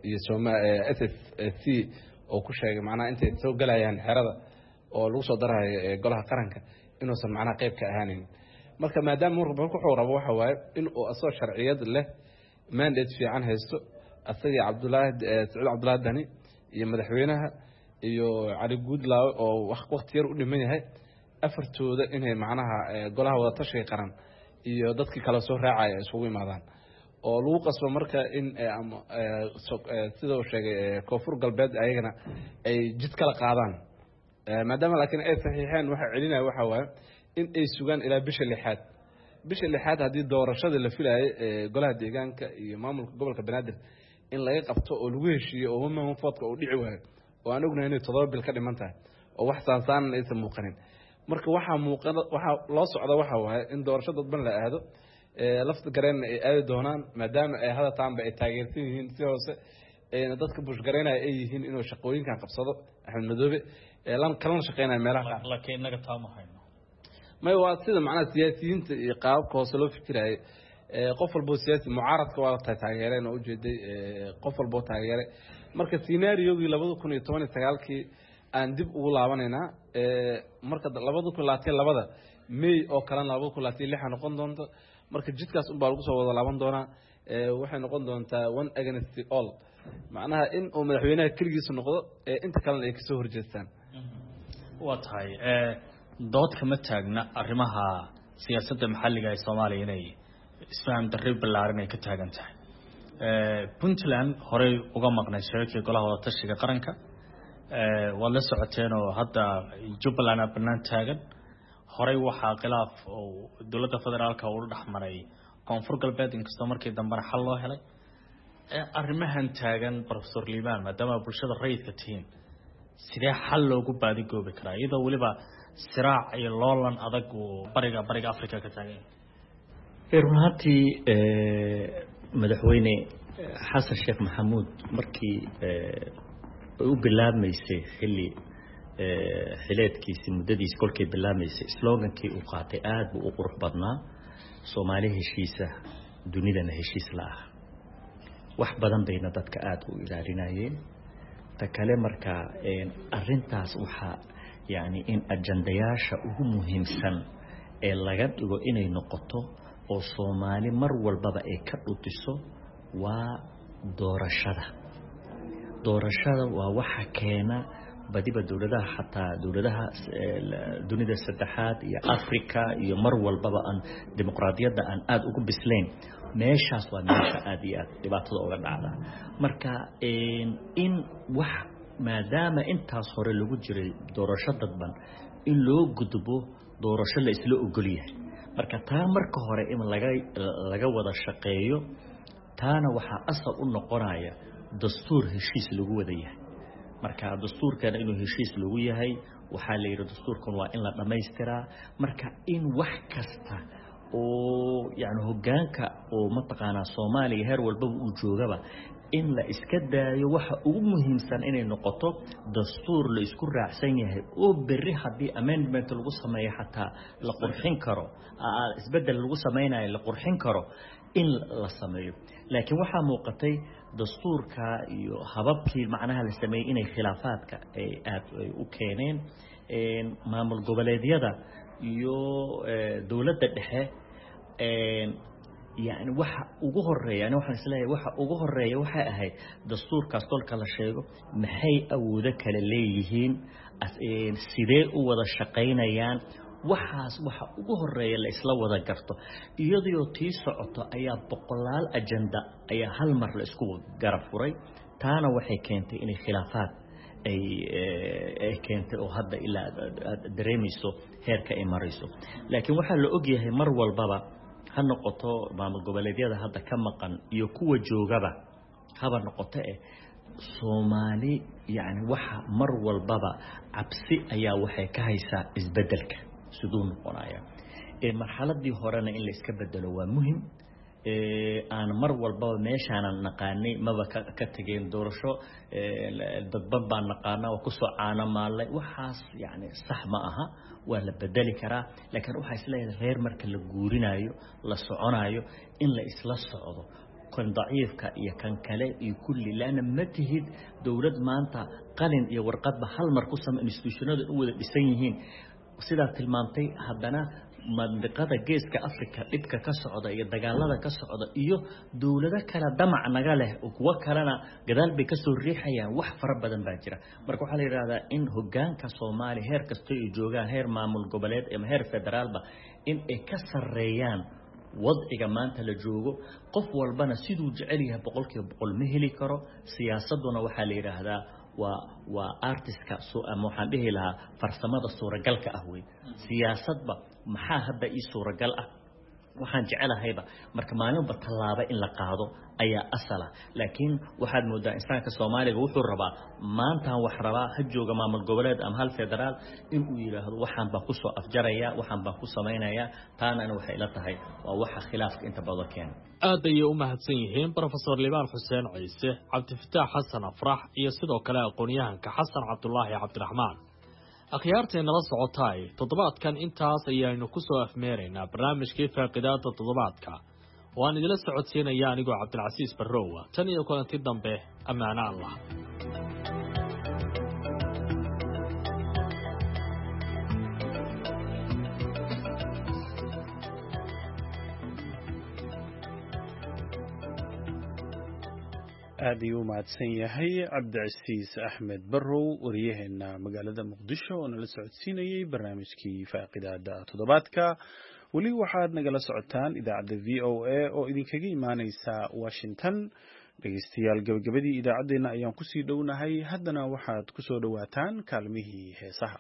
SSC oo ku sheegay macnaha intay soo galayaan xerada oo lagu soo darayo golaha qaranka inuu san macnaha qayb ka ahaanin marka maadaama marka wuxuu rabo waxa waaye in uu asoo sharciyad leh mandate fiican haysto asagii Saciid Cabdullaahi Dani iyo madaxweynaha iyo Cali Guudlaawe oo waqti yar u dhiman yahay afartooda inay macnaha golaha wada tashiga qaran iyo dadkii kala soo raacay isugu imaadaan oo lagu qasbo marka in sida uu sheegay koonfur galbeed ayagana ay jid kala qaadaan maadaama laakiin ay saxiixeen waxa celinaya waxa waaye in ay sugaan ilaa bisha 6 hadii doorashada la filayo golaha deegaanka iyo maamulka gobolka Banaadir in laga qabto oo lagu heshiiyo oo maamulka foodka uu dhici waayo oo aan ognahay inay 7 bil ka dhiman tahay oo wax saansaan aysan muuqanin marka waxa loo socdo waxa waaye in doorashada dadban la aado lafta gareen ay aadi doonaan maadaama ay hada taanba ay taageersan yihiin si hoose dadka bushgareynaya ay yihiin inuu shaqooyinkan qabsado Axmed Madoobe kalana shaqeynaya meelaha laakiin inaga taamahayno ما هو سيد معنا سياسيين قاب كوصلوا فكرة قفل بو سياسي معارض كوالد تاجرين أو جدي قفل بو تاجرين مركز سيناريو لبضو كوني تواني سجالكي عندب ولاوانينا مركز لبضو كلاتين لبضا مي أو كلام لبضو كلاتين اللي حنقول دون مركز جد كاس بالقصة ولا لبض دونا وحنا نقول دون تا one against all معناها إن ومدحوينا كل جيس النقطة أنت كلام ليك سهر جسان dood kama taagna arrimaha siyaasadda maxalliga ee Soomaaliya inay isfaham darri ballaaran ay ka taagan tahay puntland horey uga maqnay shirarkii golaha wadatashiga qaranka waad la socoteen oo hadda jubbaland aa bannaan taagan horey waxaa khilaaf oo dowladda federaalka uu dhexmaray koonfur galbeed inkastoo markii dambena xal loo helay arrimahan taagan professor liibaan maadaama bulshada rayidka tihiin sidee xal loogu baadigoobi karaa iyadoo weliba siraac iyo loolan adag uu bariga africa ka taagan yahay run ahaantii madaxweyne xasan sheekh maxamuud markii u bilaabmaysay xilli xileedkiisii muddadiisi kolkay bilaabmaysay slogankii uu qaatay aada buu u qurux badnaa soomaali heshiisa dunidana heshiis la ah wax badan bayna dadka aada u ilaalinayeen ta kale marka arintaas waxaa yani in ajandayaasha ugu muhiimsan ee laga dhigo inay noqoto oo soomaali mar walbaba ay ka dhutiso waa doorashada waa waxa keena badiba dowladaha xataa dowladaha dunida saddexaad iyo africa iyo mar walbaba aan dimuqraadiyadda aan aada ugu bislayn meeshaas waa meesha aada iyo aad dhibaatada uga dhacda marka in wax maadaama intaas hore lagu jiray doorasho dadban in loo gudbo doorasho la isla ogol yahay marka taa marka hore in laga wada shaqeeyo taana waxaa asal u noqonaya dastuur heshiis lagu wada yahay marka dastuurkana inuu heshiis lagu yahay waxaa la yidhi dastuurkan waa in la dhammaystiraa marka in wax kasta oo yani hoggaanka oo mataqaanaa soomaaliya heer walbaba uu joogaba in la iska daayo waxa ugu muhiimsan inay noqoto dastuur la isku raacsan yahay oo berri haddii amendment lagu sameeyo xataa la qurxin karo isbeddel lagu samaynayo la qurxin karo in la sameeyo laakiin waxaa muuqatay dastuurka iyo hababkii macnaha la sameeyey inay khilaafaadka ay aad u keeneen maamul goboleedyada iyo dowladda dhexe yani waxa ugu horeeya ani waxaan isleeyahay waxa ugu horeeya waxay ahayd dastuurkaas kolka la sheego maxay awoodo kale leeyihiin sidee u wada shaqaynayaan waxaas waxa ugu horeeya la isla wada garto iyadoo tii socoto ayaa boqolaal ajanda ayaa hal mar la isku garab furay taana waxay keentay inay khilaafaad ay keentay oo hadda ilaa dareemayso heerka ay marayso laakiin waxaa la ogyahay mar walbaba ha noqoto maamul goboleedyada hadda ka maqan iyo kuwa joogaba haba noqoto Soomaali yani waxa mar walbaba cabsi ayaa waxay ka haysaa isbedelka sidoo noqonaya marxaladii horena in la iska bedelo waa muhiim aan mar walbaba meeshaan naqaanay maba ka tageen doorasho dadban baan naqaana oo ku soo caana maalay waxaas yani sax ma aha waa la bedeli karaa laakiin waxa isleeyahay heer marka la guurinayo la soconayo in la isla socdo kan daciifka iyo kan kale iyo kulli laana ma tihid dawlad maanta qalin iyo warqadba hal mar ku sameeyay institutionada u wada dhisan yihiin sida tilmaantay haddana mandiqada geeska Afrika dhibka ka socda iyo dagaalada ka socda iyo dawlado kala damac naga leh oo kuwa kalena gadaal bay ka soo riixayaan wax fara badan baa jira marka waxa la yiraahdaa in hoggaanka Soomaali heer kasta ay joogaan heer maamul goboleed ama heer federaalba in ay ka sareeyaan wadciga maanta la joogo qof walbana siduu jecel yahay boqolkiiba boqol ma heli karo siyaasaduna waxa la yiraahdaa waa artistka soo ama waxaan dhihi lahaa farsamada suuragalka ah way siyaasadba maxaa hadda ii suuragal ah waxaan jecelahayba marka maalinba tallaabo in la qaado ayaa asala laakiin waxaad moodaa insaanka Soomaaliga wuxuu rabaa maanta wax rabaa ha jooga maamul goboleed ama hal federaal in uu yiraahdo waxaan baa ku soo afjaraya waxaan baa ku sameynaya taana waxay la tahay waa waxa khilaafka inta badan keenay aad ayay u mahadsan yihiin professor Liibaan Xuseen Ciise Cabdifataax Xasan Afrax iyo sidoo kale aqoonyahanka Xasan Cabdullaahi Cabdiraxmaan akhyaarteena la socotay toddobaadkan intaas ayaynu ku soo afmeeraynaa barnaamijkii faaqidaada toddobaadka waan idila socodsiinaya anigoo Cabdilcasiis Barrowa tan iyo kulanti dambe amaana Allah aad ayuu u mahadsan yahay Cabdicasiis Axmed Barrow wariyaheena magaalada Muqdisho oo nala socodsiinayay barnaamijkii faaqidaada toddobaadka weli waxaad nagala socotaan idaacadda VOA oo idinkaga imaaneysa Washington. dhegeystayaal gabagabadii idaacadeena ayaan kusii dhownahay. haddana waxaad kusoo dhawaataan kaalmihii heesaha.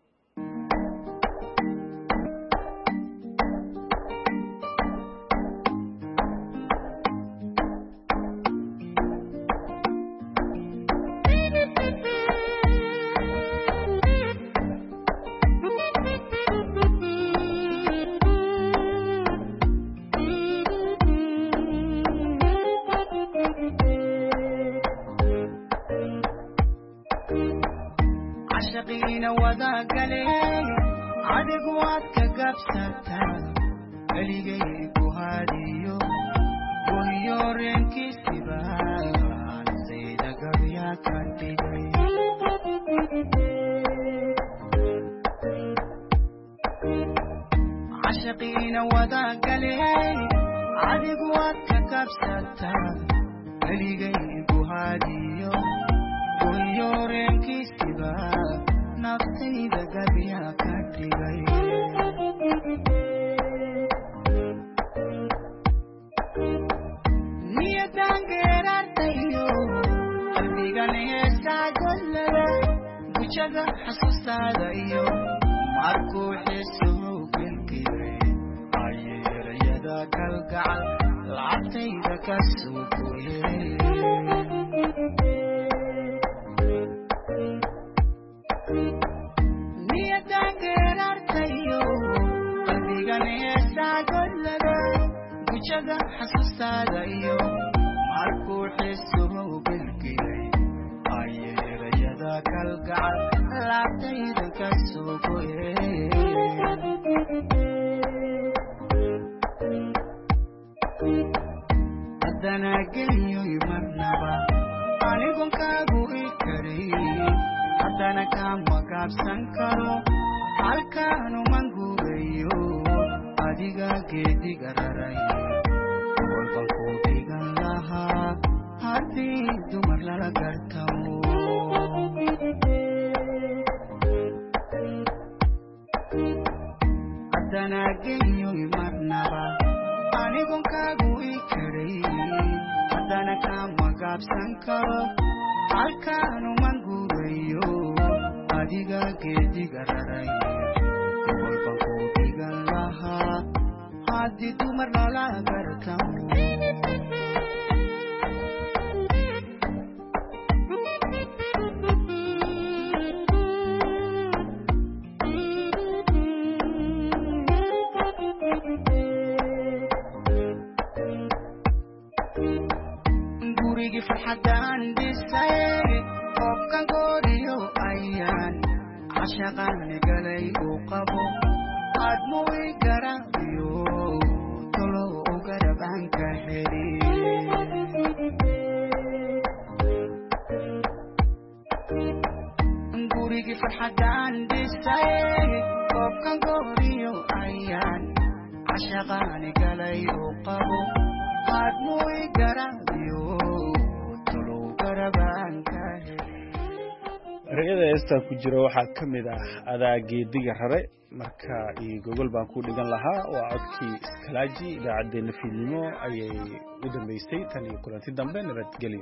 ku jiro waxaa ka mid ah adaageediga rare marka iyo gogol baan ku dhigan lahaa waa codkii Iskalaaji. idaacadeena fiidnimo ayay u dambeysay tan iyo kulanti dambe nabadgelyo.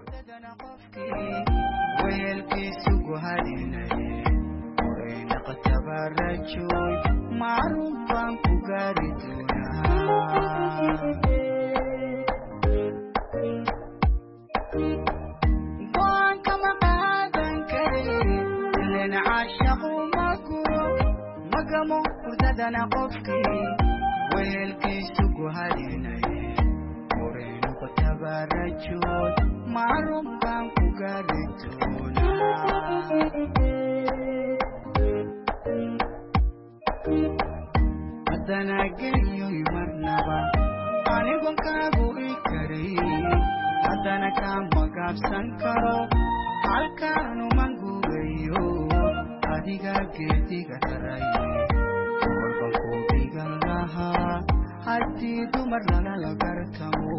urdadana qofkii weelkiisugu hadinaye qoreynu ku tabarajood macruuf baan ku gaari doonaa haddana geliyoy marnaba anigon kaagu i karay haddana kama gaabsan karo halkaanu mangubayo adiga geediga raray haddii dumar lala gartamo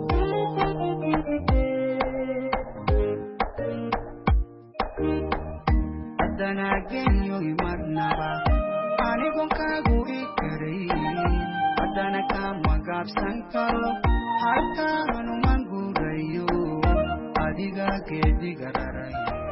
haddana genyoy marnaba anigon kaagu i karay haddana kama gaabsan karo halkaanu man guurayo adiga geediga rarayo